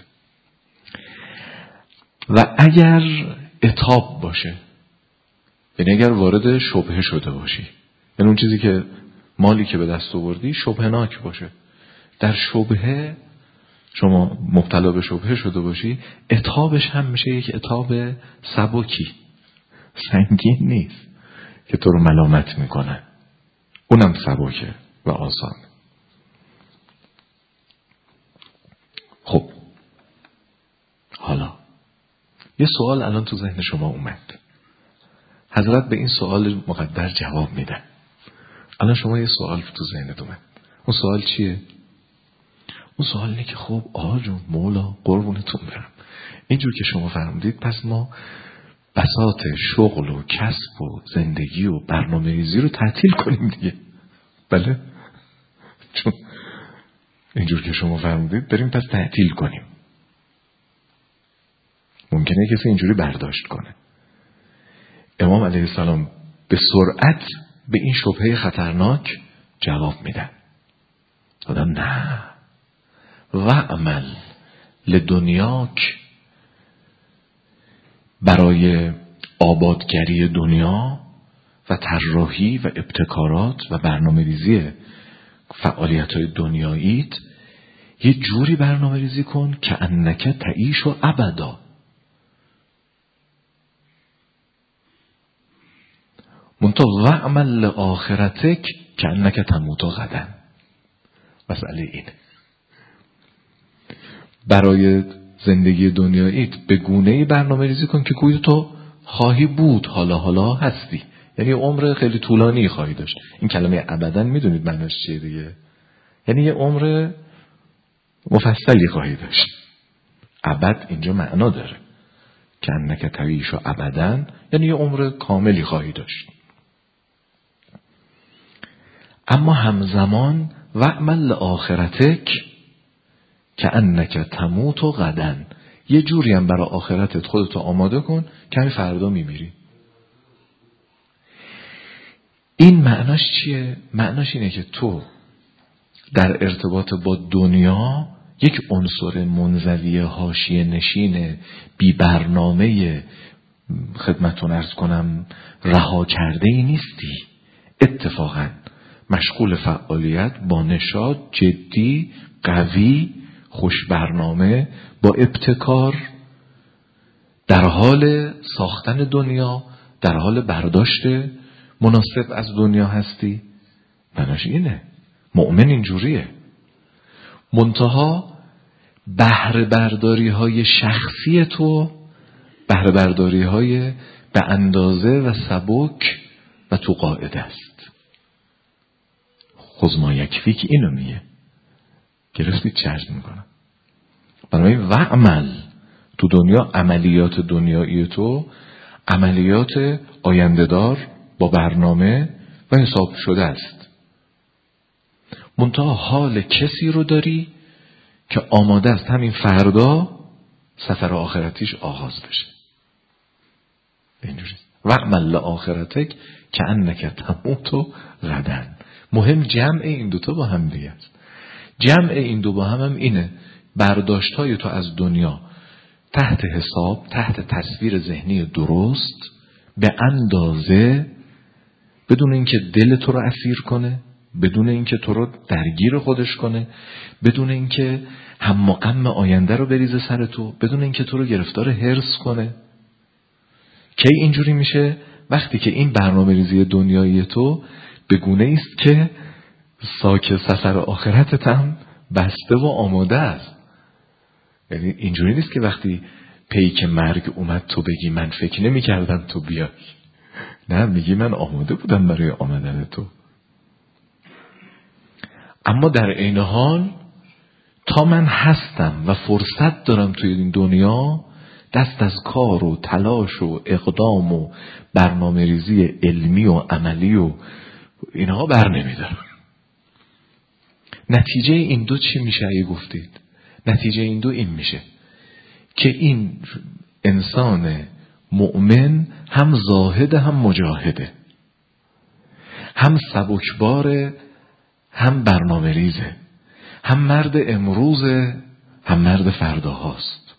[SPEAKER 1] و اگر عتاب باشه، یعنی اگر وارد شبهه شده باشی، یعنی اون چیزی که مالی که به دست آوردی شبهه‌ناک باشه، در شبهه شما مبتلا به شبهه شده باشی، عتابش هم میشه یک عتاب سبکی، سنگین نیست که تو رو ملامت میکنه، اونم سبکه و آسان. خب حالا یه سوال الان تو ذهن شما اومد، حضرت به این سوال مقدر جواب میدن. الان شما یه سوال تو ذهنت اومد، اون سوال چیه؟ اون سوال اینه که خب آقا جون مولا قربونتون برم، اینجور که شما فرمودید پس ما بساط شغل و کسب و زندگی و برنامه‌ریزی رو تعطیل کنیم دیگه. بله، چون اینجور که شما فرمودید بریم پس تعطیل کنیم. ممکنه کسی اینجوری برداشت کنه. امام علیه السلام به سرعت به این شبهه خطرناک جواب میدن. آدم نه، وعمل لدنیاک، برای آبادگری دنیا و طراحی و ابتکارات و برنامه‌ریزی فعالیت‌های دنیاییت یه جوری برنامه‌ریزی کن که انک تعیش و ابدا. منتها وعمل لآخرتک که انک تموت غدا. مسئله اینه، برای زندگی دنیاییت به گونه‌ای برنامه‌ریزی کن که گویا تو خواهی بود، حالا هستی، یعنی عمر خیلی طولانی خواهی داشت. این کلمه ابداً میدونید معناش چیه دیگه؟ یعنی یه عمر مفصلی خواهی داشت. ابد اینجا معنا داره که انک تعیش و ابداً، یعنی یه عمر کاملی خواهی داشت. اما همزمان وعمل لآخرتک که انک تموت و غدا، یه جوری هم برای آخرتت خودتو آماده کن که همین فردا میمیری. این معناش چیه؟ معناش اینه که تو در ارتباط با دنیا یک عنصر منزوی حاشیه نشین بی برنامه، خدمتتون عرض کنم رها کرده ای نیستی. اتفاقا مشغول فعالیت با نشاط جدی، قوی، خوش برنامه، با ابتکار، در حال ساختن دنیا، در حال برداشت مناسب از دنیا هستی. معناش اینه، مؤمن اینجوریه. منتها بهره برداری های شخصی تو، بهره برداری های به اندازه و سبک و تو قاعده است. خذ ما یکفیک اینو میگه. گرفتید چه عرض میکنم؟ بنابراین وعمل تو دنیا، عملیات دنیایی تو عملیات آینده‌دار با برنامه و حساب شده است. منتها حال کسی رو داری که آماده است همین فردا سفر آخرتیش آغاز بشه. اینجوری وعمل لآخرتک کأنک تموت غدا. مهم جمع این دوتا با هم دیگه است. جمع این دو با هم اینه برداشت‌های تو از دنیا تحت حساب، تحت تصویر ذهنی درست، به اندازه، بدون اینکه دل تو رو اسیر کنه، بدون اینکه تو رو درگیر خودش کنه، بدون اینکه هم و غم آینده رو بریزه سر تو، بدون اینکه تو رو گرفتار حرص کنه. کی اینجوری میشه؟ وقتی که این برنامه‌ریزی دنیایی تو به گونه است که ساک سفر آخرتت هم بسته و آماده است. یعنی اینجوری نیست که وقتی پیک مرگ اومد تو بگی من فکر نمی کردم تو بیای. نه، میگی من آماده بودم برای آمدن تو. اما در عین حال تا من هستم و فرصت دارم توی این دنیا، دست از کار و تلاش و اقدام و برنامه ریزی علمی و عملی و اینها بر نمیدارم. نتیجه این دو چی میشه اگه گفتید؟ نتیجه این دو این میشه که این انسان مؤمن هم زاهد هم مجاهده، هم سبکباره هم برنامه ریزه، هم مرد امروزه هم مرد فرداهاست.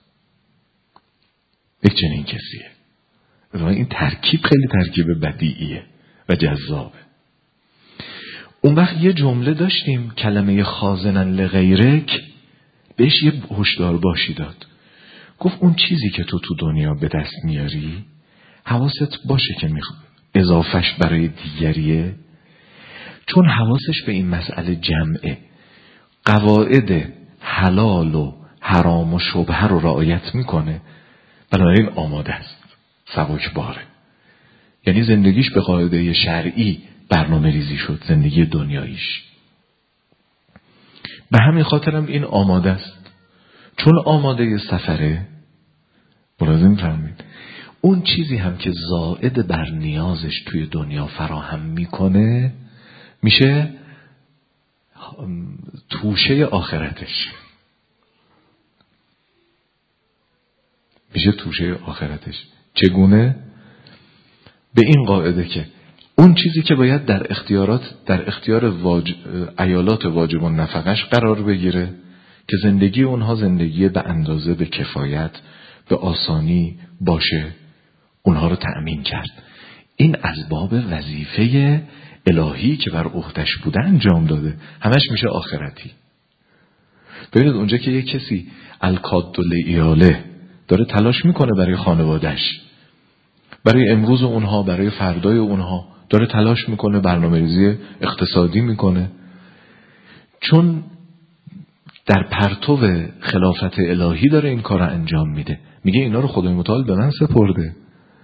[SPEAKER 1] یک چنین کسیه. این ترکیب خیلی ترکیب بدیعیه و جذابه. اون وقت یه جمله داشتیم کلمه خازنن لغیرک، بهش یه هشدار باشی داد. گفت اون چیزی که تو دنیا به دست میاری حواست باشه که اضافش برای دیگریه، چون حواسش به این مسئله جمعه، قواعد حلال و حرام و شبهه رو رعایت میکنه، بنابراین آماده است، سبکباره. یعنی زندگیش به قاعده شرعی برنامه ریزی شد، زندگی دنیاییش. به همین خاطرم این آماده است، چون آماده سفره. ملازم فرمید اون چیزی هم که زائد بر نیازش توی دنیا فراهم میکنه میشه توشه آخرتش، میشه توشه آخرتش. چگونه؟ به این قاعده که اون چیزی که باید در اختیار ایالات واجب النفقش قرار بگیره که زندگی اونها زندگی به اندازه، به کفایت، به آسانی باشه، اونها رو تأمین کرد. این از باب وظیفه الهی که بر عهدش بوده انجام داده، همش میشه آخرتی. ببینید اونجا که یک کسی الکاد لایاله داره تلاش میکنه برای خانوادهش، برای امروز اونها، برای فردای اونها داره تلاش میکنه، برنامه‌ریزی اقتصادی میکنه، چون در پرتو خلافت الهی داره این کار رو انجام میده. میگه اینا رو خدای متعال به من سپرده،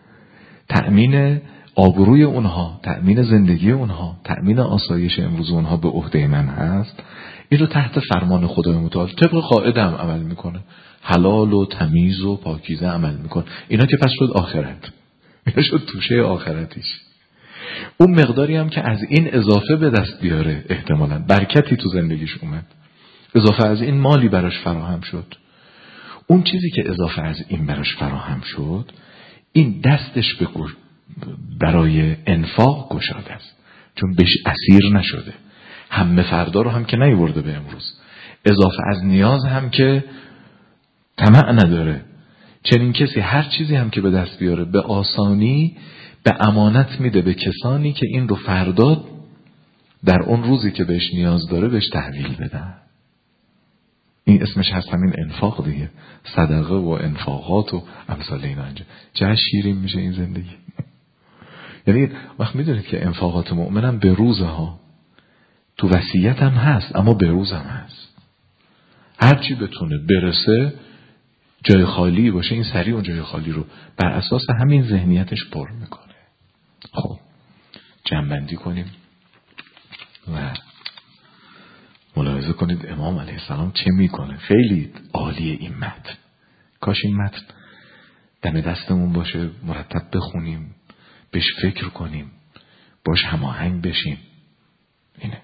[SPEAKER 1] تأمین آبروی اونها، تأمین زندگی اونها، تأمین آسایش امروز اونها به عهده من هست. این رو تحت فرمان خدای متعال طبق قاعده هم عمل میکنه، حلال و تمیز و پاکیزه عمل میکنه. اینا که پس شد آخرت، اینا شد توشه آخرتیش. اون مقداری هم که از این اضافه به دست بیاره، احتمالاً برکتی تو زندگیش اومد، اضافه از این مالی براش فراهم شد. اون چیزی که اضافه از این براش فراهم شد، این دستش برای انفاق گشاده است، چون بهش اسیر نشده. همه فردا رو هم که نیورده به امروز، اضافه از نیاز هم که طمع نداره. چنین کسی هر چیزی هم که به دست بیاره به آسانی به امانت میده به کسانی که این رو فردا در اون روزی که بهش نیاز داره بهش تحویل بدن. این اسمش هست همین انفاق دیگه، صدقه و انفاقات و امثال اینا. چه شیرین میشه این زندگی. یعنی وقت میدونید که انفاقات مؤمن هم به روزه ها، تو وصیت هم هست اما به روز هم هست. هرچی بتونه برسه، جای خالی باشه، این سریع اون جای خالی رو بر اساس همین ذهنیتش پر میکنه. خب جمع‌بندی کنیم و ملاحظه ملاحظه کنید امام علیه السلام چه میکنه. خیلی عالیه این متن. کاش این متن دم دستمون باشه، مرتب بخونیم، بهش فکر کنیم، باش هماهنگ بشیم. اینه.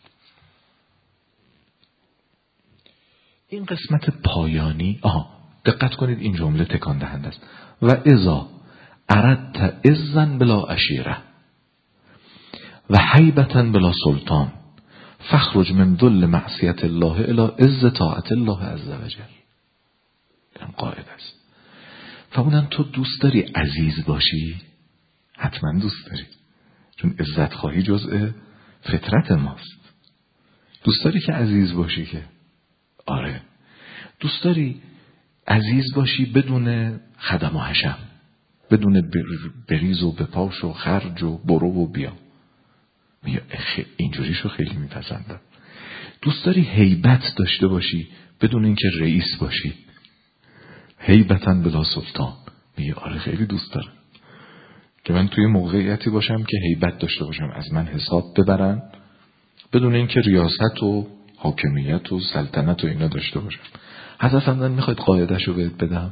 [SPEAKER 1] این قسمت پایانی دقت کنید این جمله تکان دهنده است. و اذا اردت عزا بلا عشیره و هیبتا بلا سلطان فخرج من ذل معصیت الله الی عز طاعت الله عز وجل. این قاعده است. فرمودن تو دوست داری عزیز باشی؟ حتما دوست داری، چون عزت خواهی جزء فطرت ماست. دوست داری که عزیز باشی که؟ آره. دوست داری عزیز باشی بدون خدم و حشم، بدون بریز و بپاش و خرج و برو و بیا. اینجوریشو خیلی میپسندم. دوست داری هیبت داشته باشی بدون اینکه رئیس باشی، هیبتاً بلا سلطان. میگه آره خیلی دوست دارم که من توی موقعیتی باشم که هیبت داشته باشم، از من حساب ببرن بدون اینکه ریاست و حاکمیت و سلطنت و اینا داشته باشم. حضرت فرمودن میخواید قاعده‌شو بهت بدم؟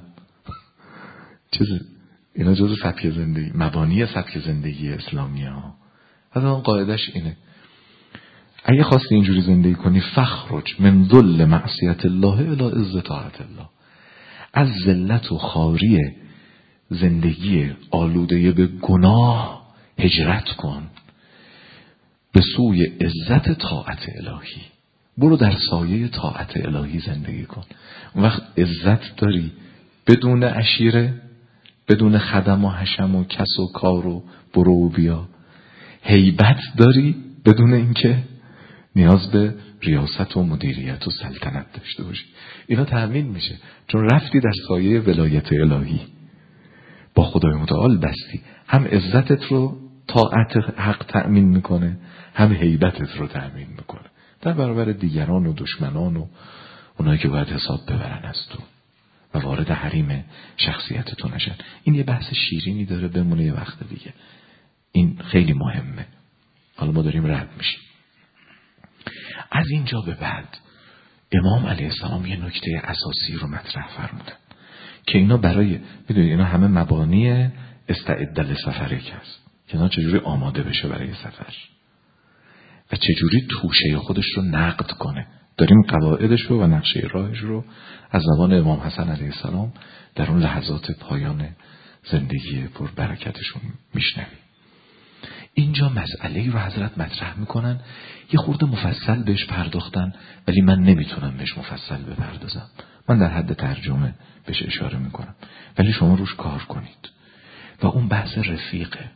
[SPEAKER 1] اینا جزو سبک زندگی، مبانی سبک زندگی اسلامی ها. حضرت قاعده‌اش اینه: اگه خواستی اینجوری زندگی کنی، فخرج من ذل معصیت الله الی عز طاعت الله. از ذلت و خواری زندگی آلوده به گناه هجرت کن به سوی عزت طاعت الهی. برو در سایه طاعت الهی زندگی کن. اون وقت عزت داری بدون عشیره، بدون خدم و حشم و کس و کار و برو و بیا. هیبت داری بدون اینکه نیاز به ریاست و مدیریت و سلطنت داشته باشی. اینا تأمین میشه چون رفتی در سایه ولایت الهی، با خدای متعال بستی. هم عزتت رو طاعت حق تأمین میکنه، هم هیبتت رو تأمین میکنه در برابر دیگران و دشمنان و اونایی که باید حساب ببرن از تو و وارد حریم شخصیت تو نشن. این یه بحث شیرینی داره، بمونه یه وقت دیگه. این خیلی مهمه. حالا ما داریم رد میشیم. از اینجا به بعد امام علیه السلام یه نکته اساسی رو مطرح فرمودن که اینا برای، میدونید اینا همه مبانی استعد لسفرک هست که اینا چجوری آماده بشه برای سفر و چجوری توشه خودش رو نقد کنه. داریم قواعدش رو و نقشه راهش رو از زبان امام حسن علیه السلام در اون لحظات پایان زندگی پر برکتشون میشنویم. اینجا مسئله‌ای رو حضرت مطرح میکنن، یه خورده مفصل بهش پرداختن ولی من نمیتونم بهش مفصل بپردازم. من در حد ترجمه بهش اشاره میکنم ولی شما روش کار کنید. و اون بحث رفیقه،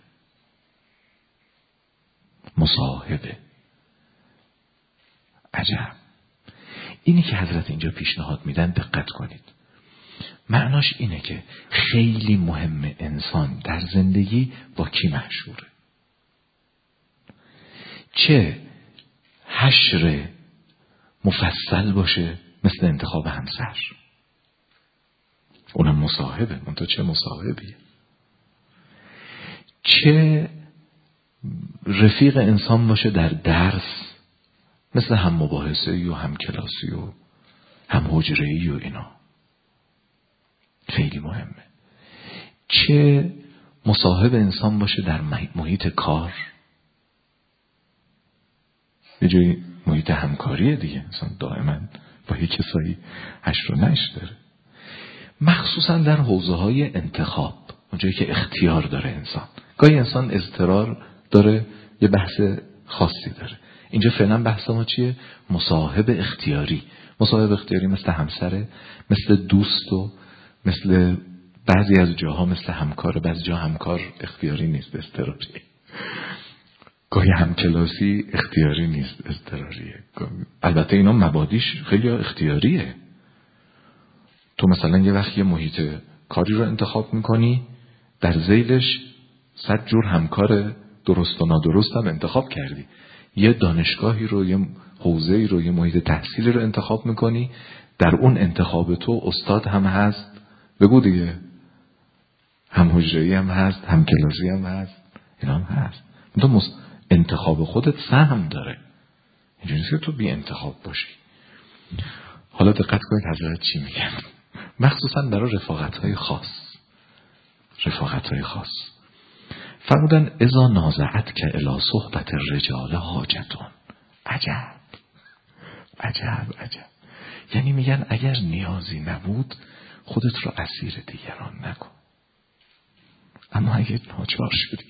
[SPEAKER 1] مصاحبه. عجب. اینی که حضرت اینجا پیشنهاد میدن دقت کنید. معناش اینه که خیلی مهمه انسان در زندگی با کی محشوره. چه حشر مفصل باشه مثل انتخاب همسر، اونم مصاحبه، منتها چه مصاحبیه. چه رفیق انسان باشه در درس مثل هم مباحثه‌ای و هم کلاسی و هم حجره‌ای و اینا، خیلی مهمه. چه مصاحب انسان باشه در محیط کار، یه جایی محیط همکاریه دیگه، انسان دائما با یک کسایی حشر و نشر داره. مخصوصا در حوزه‌های انتخاب، اونجایی که اختیار داره انسان. گاهی انسان اضطرار داره، یه بحث خاصی داره. اینجا فعلا بحث ما چیه؟ مصاحب اختیاری. مصاحب اختیاری مثل همسره، مثل دوست و مثل بعضی از جاها مثل همکار. بعضی جا همکار اختیاری نیست، اضطراریه. گاهی همکلاسی اختیاری نیست، اضطراریه. البته اینا مبادیش خیلی اختیاریه. تو مثلا یه وقت یه محیط کاری رو انتخاب میکنی، در ذیلش 100 جور همکار درست و نادرست هم انتخاب کردی. یه دانشگاهی رو، یه حوزه‌ای رو، یه محیط تحصیلی رو انتخاب میکنی، در اون انتخاب تو استاد هم هست، بگو دیگه، هم حجره‌ای هم هست، هم کلاسی هم هست، اینا هم هست. انتخاب خودت سهم داره. اینجوری نیست که تو بی انتخاب باشی. حالا دقت کنید حضرت چی میگن، مخصوصا برای رفاقت‌های خاص. فرمودن اذا نازعت که الی صحبت الرجال حاجتون. عجب. یعنی میگن اگر نیازی نبود خودت رو اسیر دیگران نکن، اما اگر ناچار شدی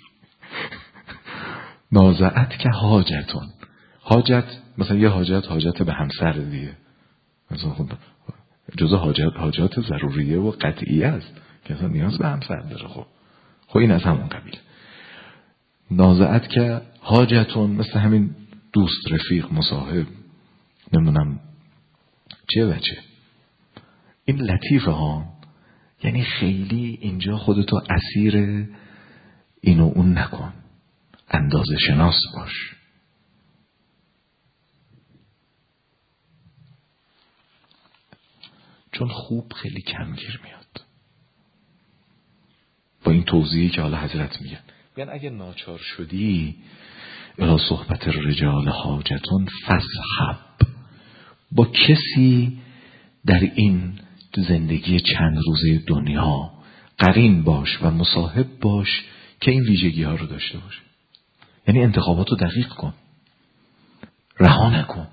[SPEAKER 1] نازعت که حاجتون. حاجت مثلا یه حاجت به همسر دیگه، مثلا جزء حاجات ضروریه و قطعیه است که اصلا نیاز به همسر داره. خب این از همون قبیل. نازعت که حاجتون مثل همین دوست، رفیق، مصاحب، نمیدونم چه بچه. این لطیفه ها، یعنی خیلی اینجا خودتو اسیر این و اون نکن، اندازه شناس باش. چون خوب خیلی کمگیر میاد. با این توضیحی که حالا حضرت میگن اگه ناچار شدی الی صحبت الرجال حاجتون فصحب، با کسی در این زندگی چند روزه دنیا قرین باش و مصاحب باش که این ویژگی ها رو داشته باشه. یعنی انتخاباتو دقیق کن، رها نکن.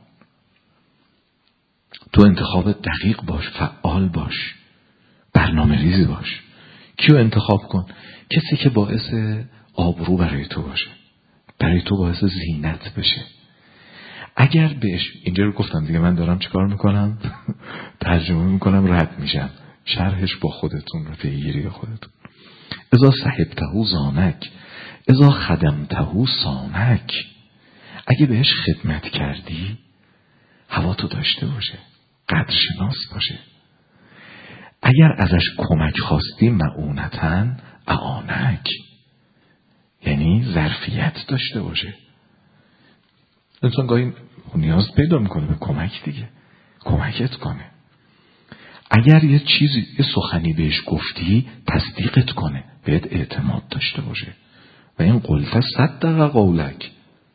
[SPEAKER 1] تو انتخابت دقیق باش، فعال باش، برنامه ریزی باش. کیو انتخاب کن؟ کسی که باعث آبرو برای تو باشه، برای تو باعث زینت بشه. اگر بهش، اینجا رو گفتم دیگه، من دارم چیکار میکنم؟ ترجمه میکنم، رد میشم. شرحش با خودتون رو پیگیری خودتون. اذا صحبته زانک اذا خدمته سانک. اگه بهش خدمت کردی هوا تو داشته باشه، قدرشناس باشه. اگر ازش کمک خواستی معونتن اعانک، یعنی ظرفیت داشته باشه. انسان گاهی نیاز پیدا میکنه به کمک دیگه، کمکت کنه. اگر یه چیزی، یه سخنی بهش گفتی تصدیقت کنه، بهت اعتماد داشته باشه. و این قلت صدق قولک.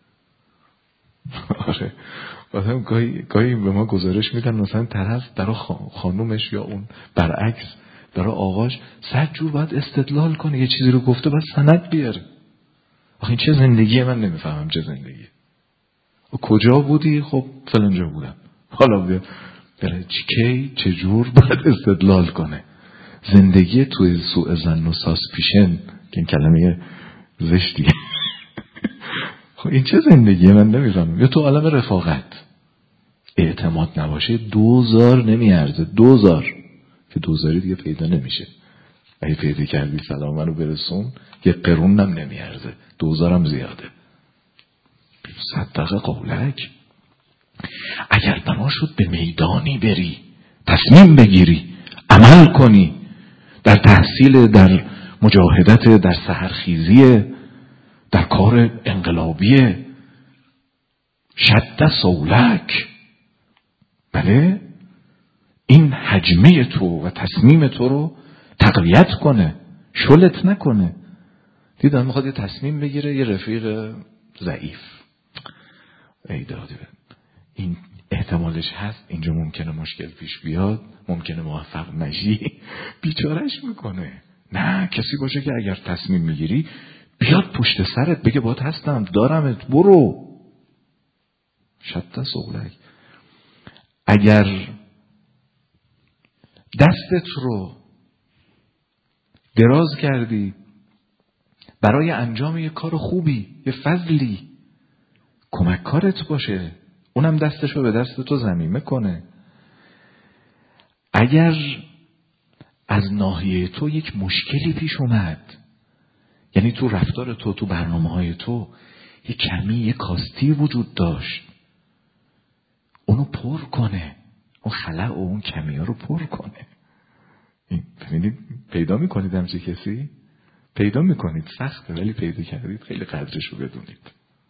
[SPEAKER 1] آره مثلا گاهی به ما گزارش میدن مثلا طرف برای خانومش یا اون برعکس برای آقاش 100 جور باید استدلال کنه، یه چیزی رو گفته باید سند بیاره. آخه این چه زندگیه؟ من نمیفهمم چه زندگیه. کجا بودی؟ خب فلانجا بودم. حالا بره کی چه جور باید استدلال کنه؟ زندگی توی سوء ظن و ساسپیشن که این کلمه زشتیه. خب این چه زندگیه؟ من نمیفهمم. یا تو عالم رفاقت اعتماد نباشه 2000 نمیارزه. 2000 که 2000 دیگه پیدا نمیشه. اگه پیدا کردی سلام منو برسون، یه قرون هم نمیارزه. 2000 هم زیاده. صدق قولک. اگر بنا شد به میدانی بری، تصمیم بگیری، عمل کنی، در تحصیل، در مجاهدت، در سحرخیزی، در کار انقلابی، شد سولک، بله، این حجمه تو و تصمیم تو رو تقویت کنه، شلت نکنه. دیدم میخواد یه تصمیم بگیره، یه رفیق ضعیف، ای دادی این احتمالش هست اینجا ممکنه مشکل پیش بیاد، ممکنه موفق نشی، بیچارش میکنه. نه، کسی باشه که اگر تصمیم میگیری بیاد پشت سرت بگه باید هستم، دارمت، برو. شد سولک. اگر دستت رو دراز کردی برای انجام یه کار خوبی، یه فضلی، کمک کارت باشه، اونم دستشو به دست تو ضمیمه کنه. اگر از ناحیه تو یک مشکلی پیش اومد، یعنی تو رفتار تو، تو برنامه‌های تو یک کمی، یک کاستی وجود داشت، اونو پر کنه، اون خلأ و اون کمی ها رو پر کنه. ببینید پیدا میکنید همچه کسی؟ پیدا میکنید، سخته ولی پیدا کردید، خیلی قدرشو بدونید.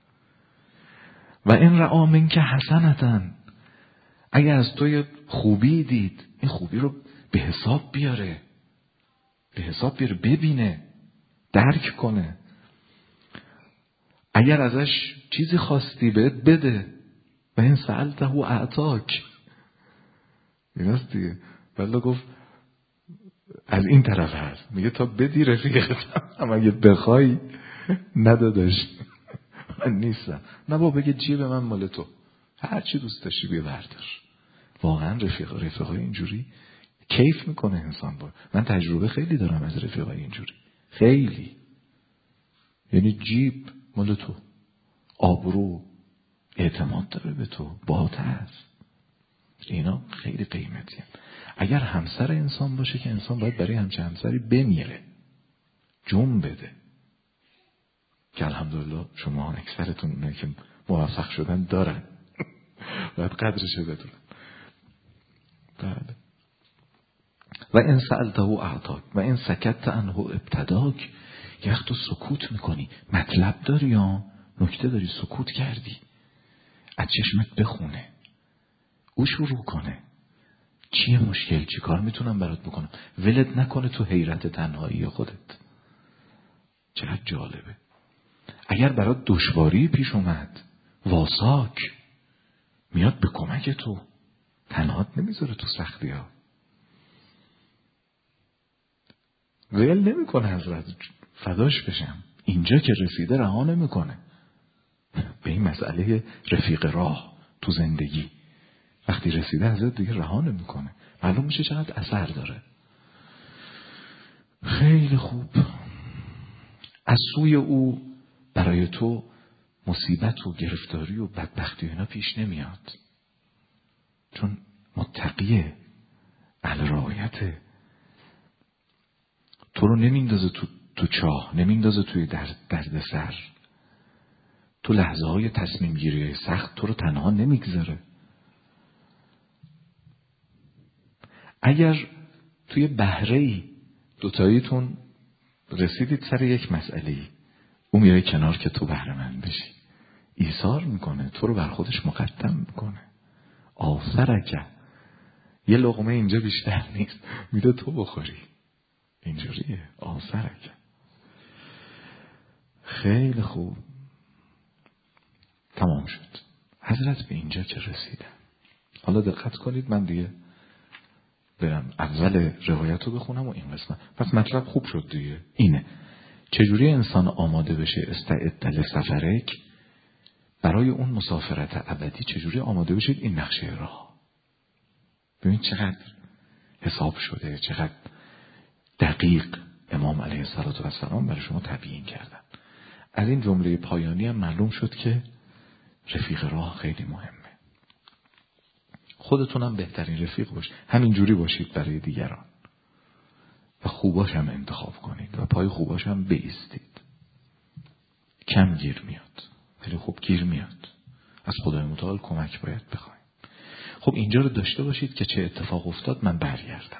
[SPEAKER 1] و این رعا منک حسنتن، اگر از توی خوبی دید، این خوبی رو به حساب بیاره، ببینه، درک کنه. اگر ازش چیزی خواستی بهت بده. و این سألته اعطاک، ایناست دیگه. ولی گفت از این طرف هست، میگه تا بدی رفیقتم، اما اگه بخوای نداداش من نیستم. نه بابا بگه جیب من مال تو، هر چی دوست داشتی بیا بردار. واقعا رفیقای اینجوری کیف میکنه انسان. با من تجربه خیلی دارم از رفیقای اینجوری، خیلی. یعنی جیب مال تو، آبرو، اعتماد داره به تو، باته هست. اینا خیلی قیمتیه. اگر همسر انسان باشه که انسان باید برای همچه همسری بمیره، جون بده، که الحمدلله شما اکثرتون اونایی که موفق شدن دارن باید قدرشو بدونن. بله. و این سألته اعطاک و این سکت عنه ابتداک. یه وقت تو سکوت میکنی، مطلب داری یا نکته داری، سکوت کردی، از چشمت بخونه، او شروع کنه چیه مشکل، چی کار میتونم برات بکنم، ولت نکنه تو حیرت تنهایی خودت. چقدر جالبه. اگر برات دشواری پیش اومد، واساک میاد به کمک تو، تنهات نمیذاره تو سختی ها. ول نمیکنه حضرت، فداش بشم. اینجا که رسیده رها نمیکنه. به این مسئله رفیق راه تو زندگی وقتی رسیده حضرت دیگه رها نمیکنه. معلوم میشه چقدر اثر داره. خیلی خوب. از سوی او برای تو مصیبت و گرفتاری و بدبختی اینا پیش نمیاد، چون متقیه، اهل رعایته. تو رو نمیندازه تو چاه، نمیندازه توی درد سر. تو لحظه های تصمیم گیری سخت تو رو تنها نمیگذاره. اگر توی بحره‌ای دوتاییتون رسیدید سر یک مسئله‌ای، اون میره کنار که تو بهره مند بشی، ایثار میکنه، تو رو بر خودش مقدم میکنه. آثرک، یه لقمه اینجا بیشتر نیست، میده تو بخوری. اینجوریه آثرک. خیلی خوب. تمام شد. حضرت به اینجا که رسیدن، حالا دقت کنید، من دیگه برم اول روایت رو بخونم و این قسمت. پس مطلب خوب شد دیگه. اینه چجوری انسان آماده بشه، استعد لسفرک، برای اون مسافرت ابدی چجوری آماده بشید. این نقشه راه. ببین چقدر حساب شده، چقدر دقیق امام علیه السلام برای شما تبیین کردن. از این جمله پایانی هم معلوم شد که رفیق راه خیلی مهمه. خودتونم بهترین رفیق باشید، همینجوری باشید برای دیگران و خوباش هم انتخاب کنید و پای خوباش هم بایستید. کم گیر میاد ولی خوب گیر میاد. از خدای متعال کمک باید بخوایم. خب اینجا رو داشته باشید که چه اتفاق افتاد. من برگردم.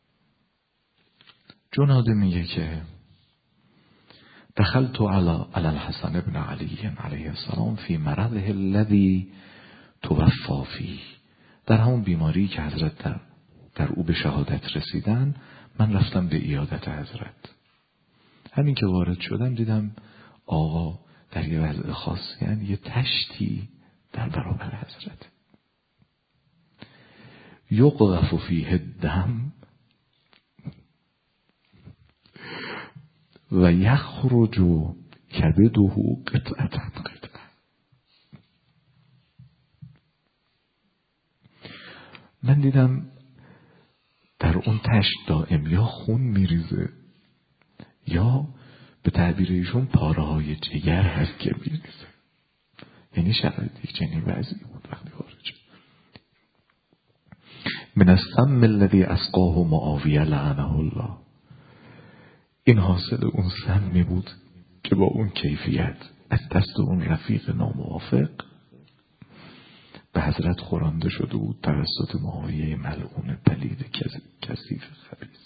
[SPEAKER 1] جناده میگه که دخلت علی الحسن ابن علی علیه السلام فی مرضه الذی توفی فیه. در همون بیماری که حضرت در او به شهادت رسیدن، من رفتم به عیادت حضرت. همین که وارد شدم دیدم آقا در یه وضع خاصی، یعنی یه تشتی در برابر حضرت. یقذف فیه الدم و یخرج کبده قطعه قطعه. من دیدم در اون تشت دائم یا خون میریزه یا به تعبیر ایشون پاره های جگر هست که میریزه. یعنی شرایطی چنین وضعی بود وقتی خارج شد. من السم الذی اسقاه معاویه لعنه الله. این حاصل اون سمی بود که با اون کیفیت از دست اون رفیق ناموافق به حضرت خورانده شده بود توسط معاویه ملعون پلید کثیف خبیث.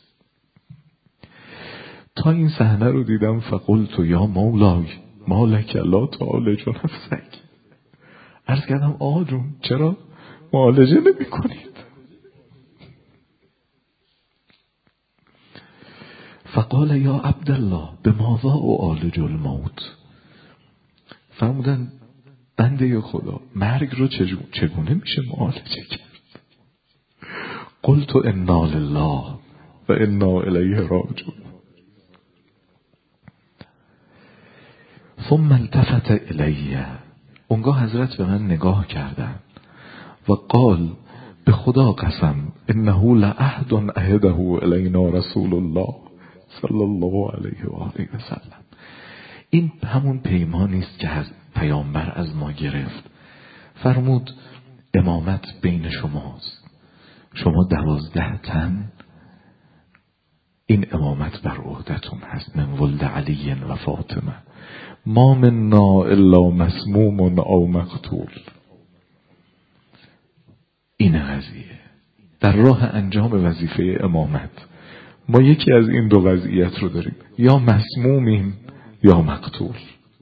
[SPEAKER 1] تا این صحنه رو دیدم فقلت یا مولای مالک لا تعالج نفسک. عرض کردم آقا جون چرا معالجه نمی کنید؟ فقال یا عبدالله بماذا اعالج الموت. فرمودن بنده خدا مرگ رو چگونه میشه معالجه کرد؟ قلت انا لله و انا الیه راجعون. ثم التفت الی، اونگاه حضرت به من نگاه کردن و قال به خدا قسم انه لعهد عهده الینا رسول الله صلی الله علیه و آله و سلم. این همون پیمانی است که پیامبر از ما گرفت. فرمود امامت بین شماست، شما 12 تن، این امامت بر عهدتون هست، من ولد علی و فاطمه، ما منا الا مسموم او مقتول. این قضیه در راه انجام وظیفه امامت ما یکی از این دو وضعیت رو داریم، یا مسمومیم یا مقتول.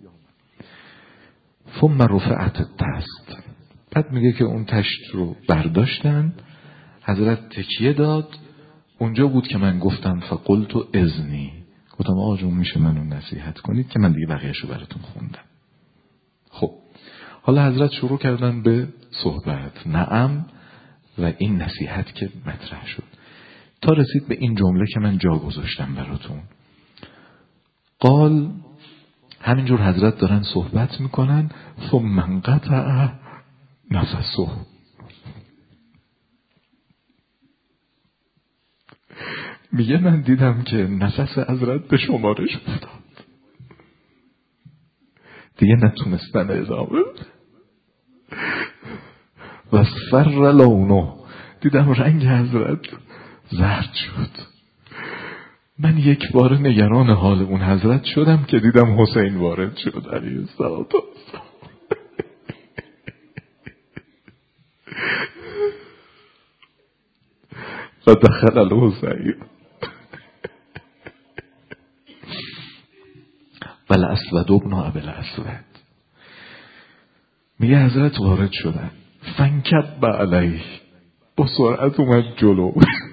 [SPEAKER 1] ثم رفعت التست، بعد میگه که اون تشت رو برداشتن، حضرت تکیه داد، اونجا بود که من گفتم فقلت اذنی، گفتم آقا جون میشه منو نصیحت کنید، که من دیگه بقیه‌شو براتون خوندم. خب حالا حضرت شروع کردن به صحبت، نعم، و این نصیحت که مطرح شد تا رسید به این جمله که من جا گذاشتم براتون. قال، همینجور حضرت دارن صحبت میکنن، ثم انقطع نفسه، میگه من دیدم که نفس حضرت به شمارش افتاد، دیگه نتونستن ادامه. و اصفر لونه، دیدم رنگ حضرت زرد شد. من یک بار نگران حال اون حضرت شدم که دیدم حسین وارد شد علیه السلام. و دخل الحسین و الاسود ابن ابی الاسود. میگه حضرت وارد شدن، فنکب علیه، با سرعت اومد جلو.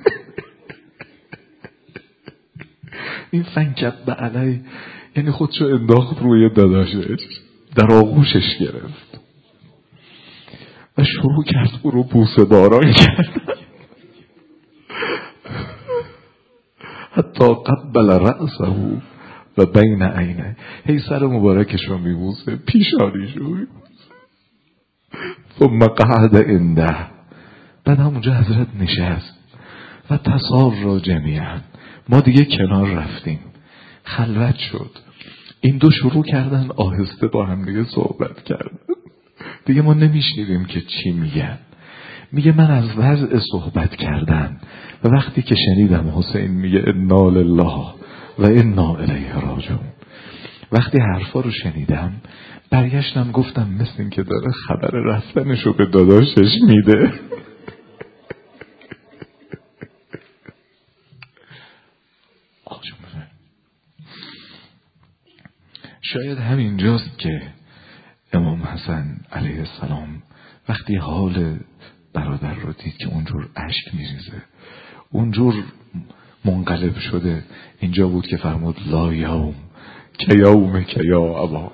[SPEAKER 1] این فنکب علیه یعنی خودشو انداخت روی داداشش، در آغوشش گرفت و شروع کرد او رو بوسه باران کرد، حتی قبل رأسه و بین عینه، هی سر مبارکش رو میبوسه، پیشانیش رو میبوسه. ثم قعد عنده، بعد همونجا حضرت نشست و تصار را جمیعا، ما دیگه کنار رفتیم، خلوت شد، این دو شروع کردن آهسته با هم دیگه صحبت کردن، دیگه ما نمیشنیدیم که چی میگن. میگه من از وضع صحبت کردن و وقتی که شنیدم حسین میگه انا لله و انا الیه راجعون، وقتی حرفا رو شنیدم برگشتم گفتم مثل این که داره خبر رفتنشو به داداشش میده. شاید همینجاست که امام حسن علیه السلام وقتی حال برادر رو دید که اونجور اشک میریزه، اونجور منقلب شده، اینجا بود که فرمود لا یوم که یوم که یا ابا.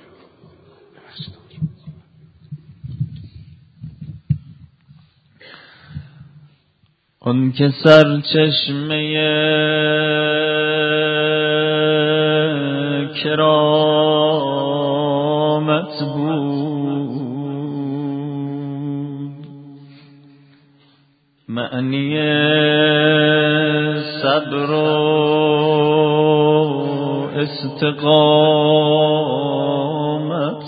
[SPEAKER 2] اون که سرچشمه کرامت بود، معنی صبر و استقامت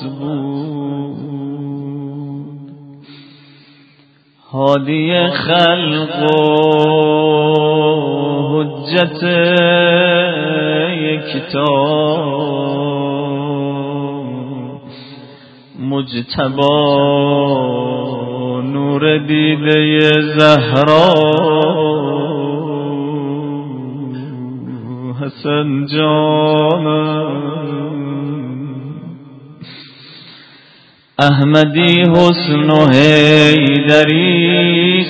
[SPEAKER 2] بود، هادی خلق و حجت یکتا، مجتبی نور دیده زهرا، حسن جانم احمدی حسن و حیدری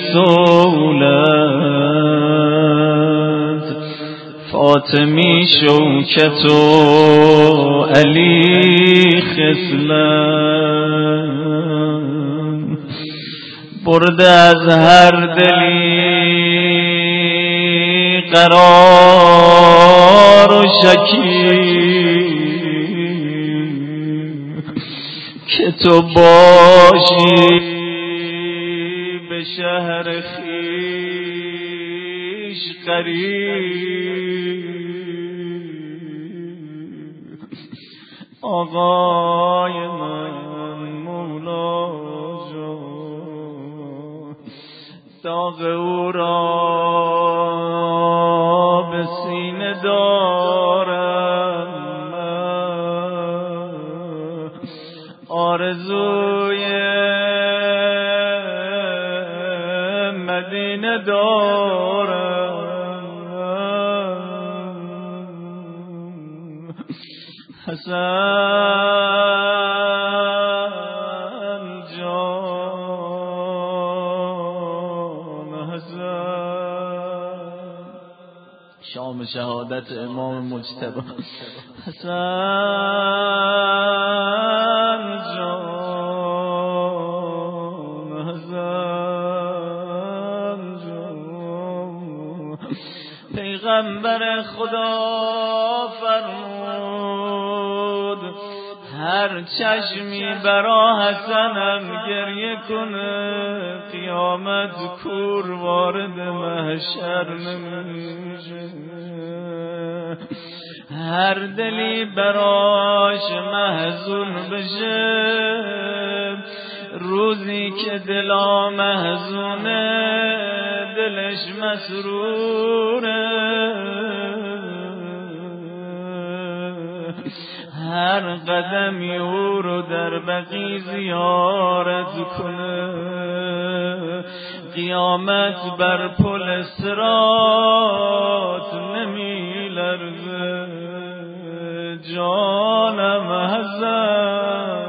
[SPEAKER 2] سولت، فاطمی شوکت و علی خصلت، برده از هر دلی قرار و شکی که تو باشی به شهر خیش قریب. آقای من مولا جان داغ او را به سینه دارم، آرزوی مدینه دارم. حسن جان حسن شام شهادت امام مجتبی. حسن جان حسن جان پیغمبر خدا فرمود هر چشمی برا حسنم گریه کنه قیامت کور وارد محشر نمیشه. هر دلی براش محزون بشه روزی که دلا محزونه دلش مسروره. هر قدمی او رو در بقی زیارت کنه قیامت بر پل صراط نمی لرزه. جانم حزن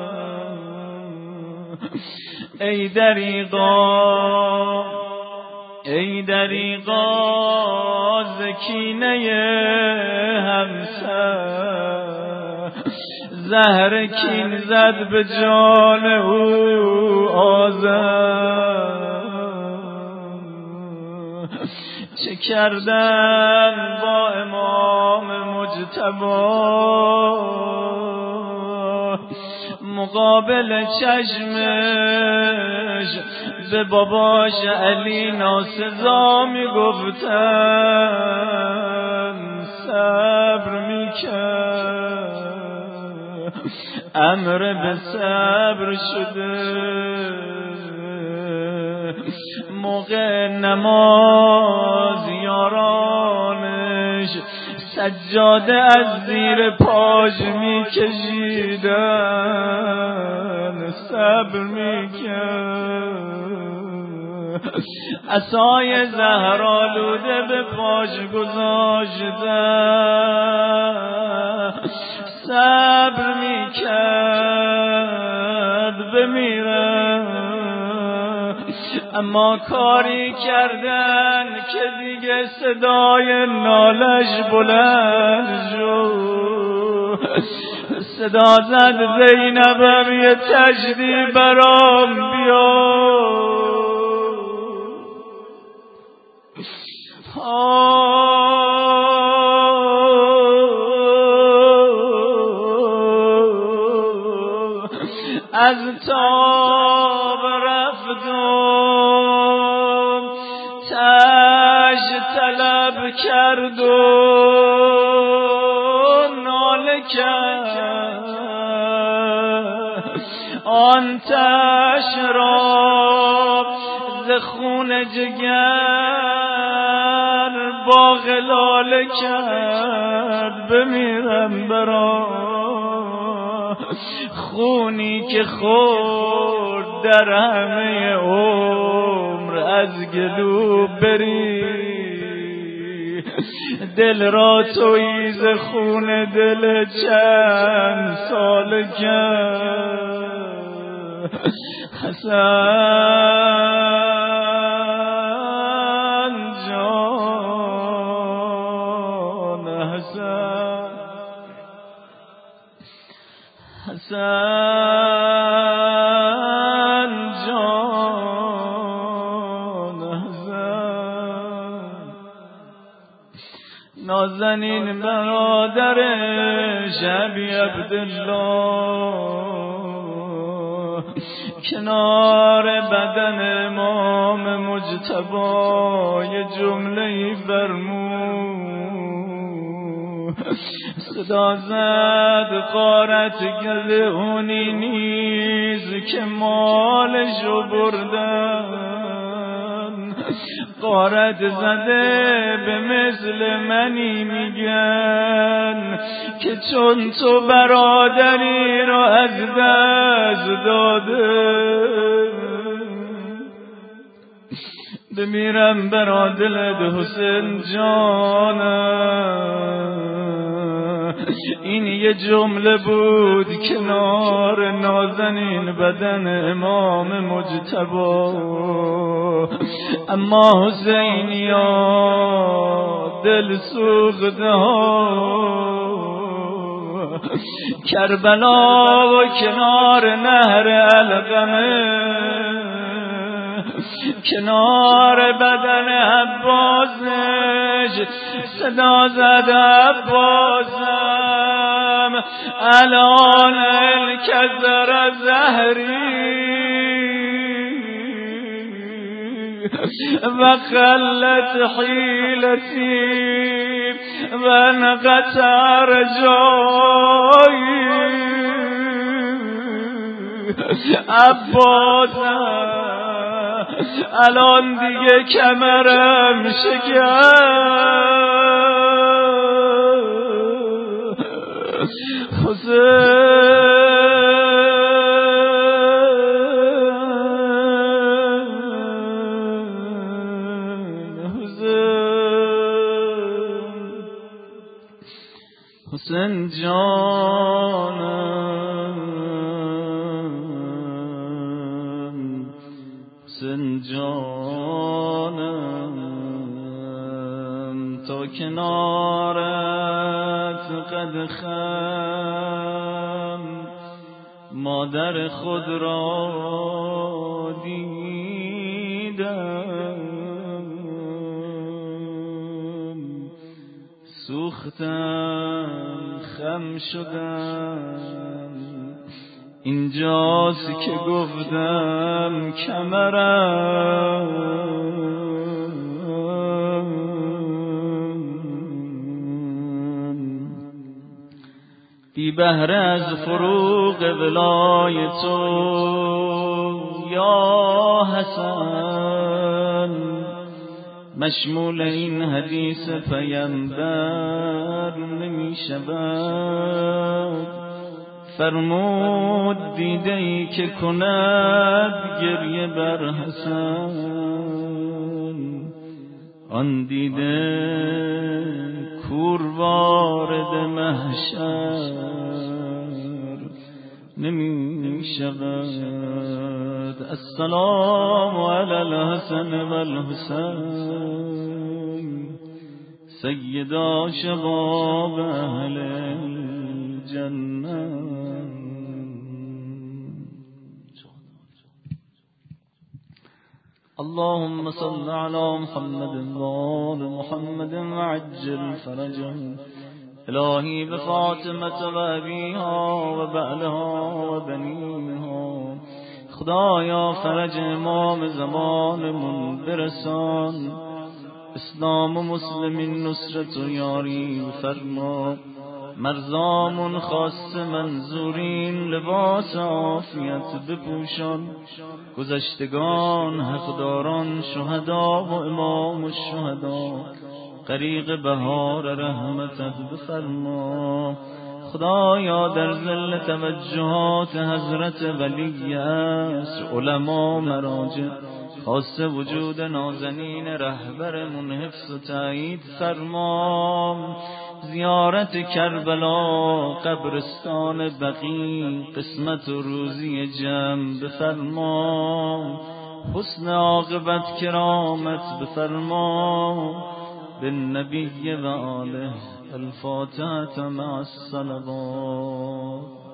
[SPEAKER 2] ای دریغا ای دریغا زکینه همسر زهر کین زد به جان او آزم. چه کردن با امام مجتبی مقابل چشمش به باباش علی ناسزا میگفتن صبر میکرد امر به صبر شده. موقع نماز یارانش سجاده از زیر پاش میکشیدن صبر میکرد. عصای زهرآلوده به پاش گذاشتن صبر میکرد بمیرن. اما کاری کردن که دیگه صدای نالش بلند شد. صدا زد زینبم یه تجدی برام بیار. از تاب رفتم تاج طلب کرد و ناله کرد. آن تاش را ز خون جگر با غلاله کرد. بمیرم برا خونی که خورد در همه عمر از گلو بری. دل را تویی ز خون دل چند سال کرد. حسن جان حسن حسن جان نازنین برادر شبی عبدالله کنار بدن امام مجتبی یه جمله‌ای فرمود صدا زد غارت گل اونی نیز که مالشو بردن غارت زده به مثل منی میگن که چون تو برادری رو از دست داده بمیرم برا دلت حسین جانم. این یه جمله بود کنار نازنین بدن امام مجتبی. اما حسینیا دل سوخته ها کربلا و کنار نهر علقمه کنار بدن عباسش صدا زد عباسم الان الکذر زهری و خلت حیلتی و انقطع رجایی عباسم الان دیگه کمرم شکست حسین جانم حسین جانم تا کنارت قد خم مادر خود را دیدم سوختم خم شدم اینجاست که گفتم کمرم بی بهره از فروغ ولای تو یا حسن مشمول این حدیث پیامبر نمی شود. فرمود دیده ای که کند گریه بر حسن آن دیده کور وارد محشر نمی شود. السلام علی الحسن و الحسین سیدا شباب اهل الجنه. اللهم صل على محمد وآل محمد وعجل فرجهم. الهی به فاطمه و ابیها و بعلها و بنیها خدایا فرج امام زمانمون برسان. اسلام و مسلمین نصرت و یاری فرما. مرزامون خاص منظورین لباس عافیت بپوشان. گذشتگان حقداران شهدا و امام الشهدا غریق بهار رحمتت بفرما. خدایا در ظل توجهات حضرت ولی عصر علما مراجع خاص وجود نازنین رهبرمون حفظ و تایید فرما. زیارت کربلا قبرستان بقیع قسمت و روزی جمع بفرما. حسن عاقبت کرامت بفرما. بالنبی و آله الفاتحة مع الصلوات.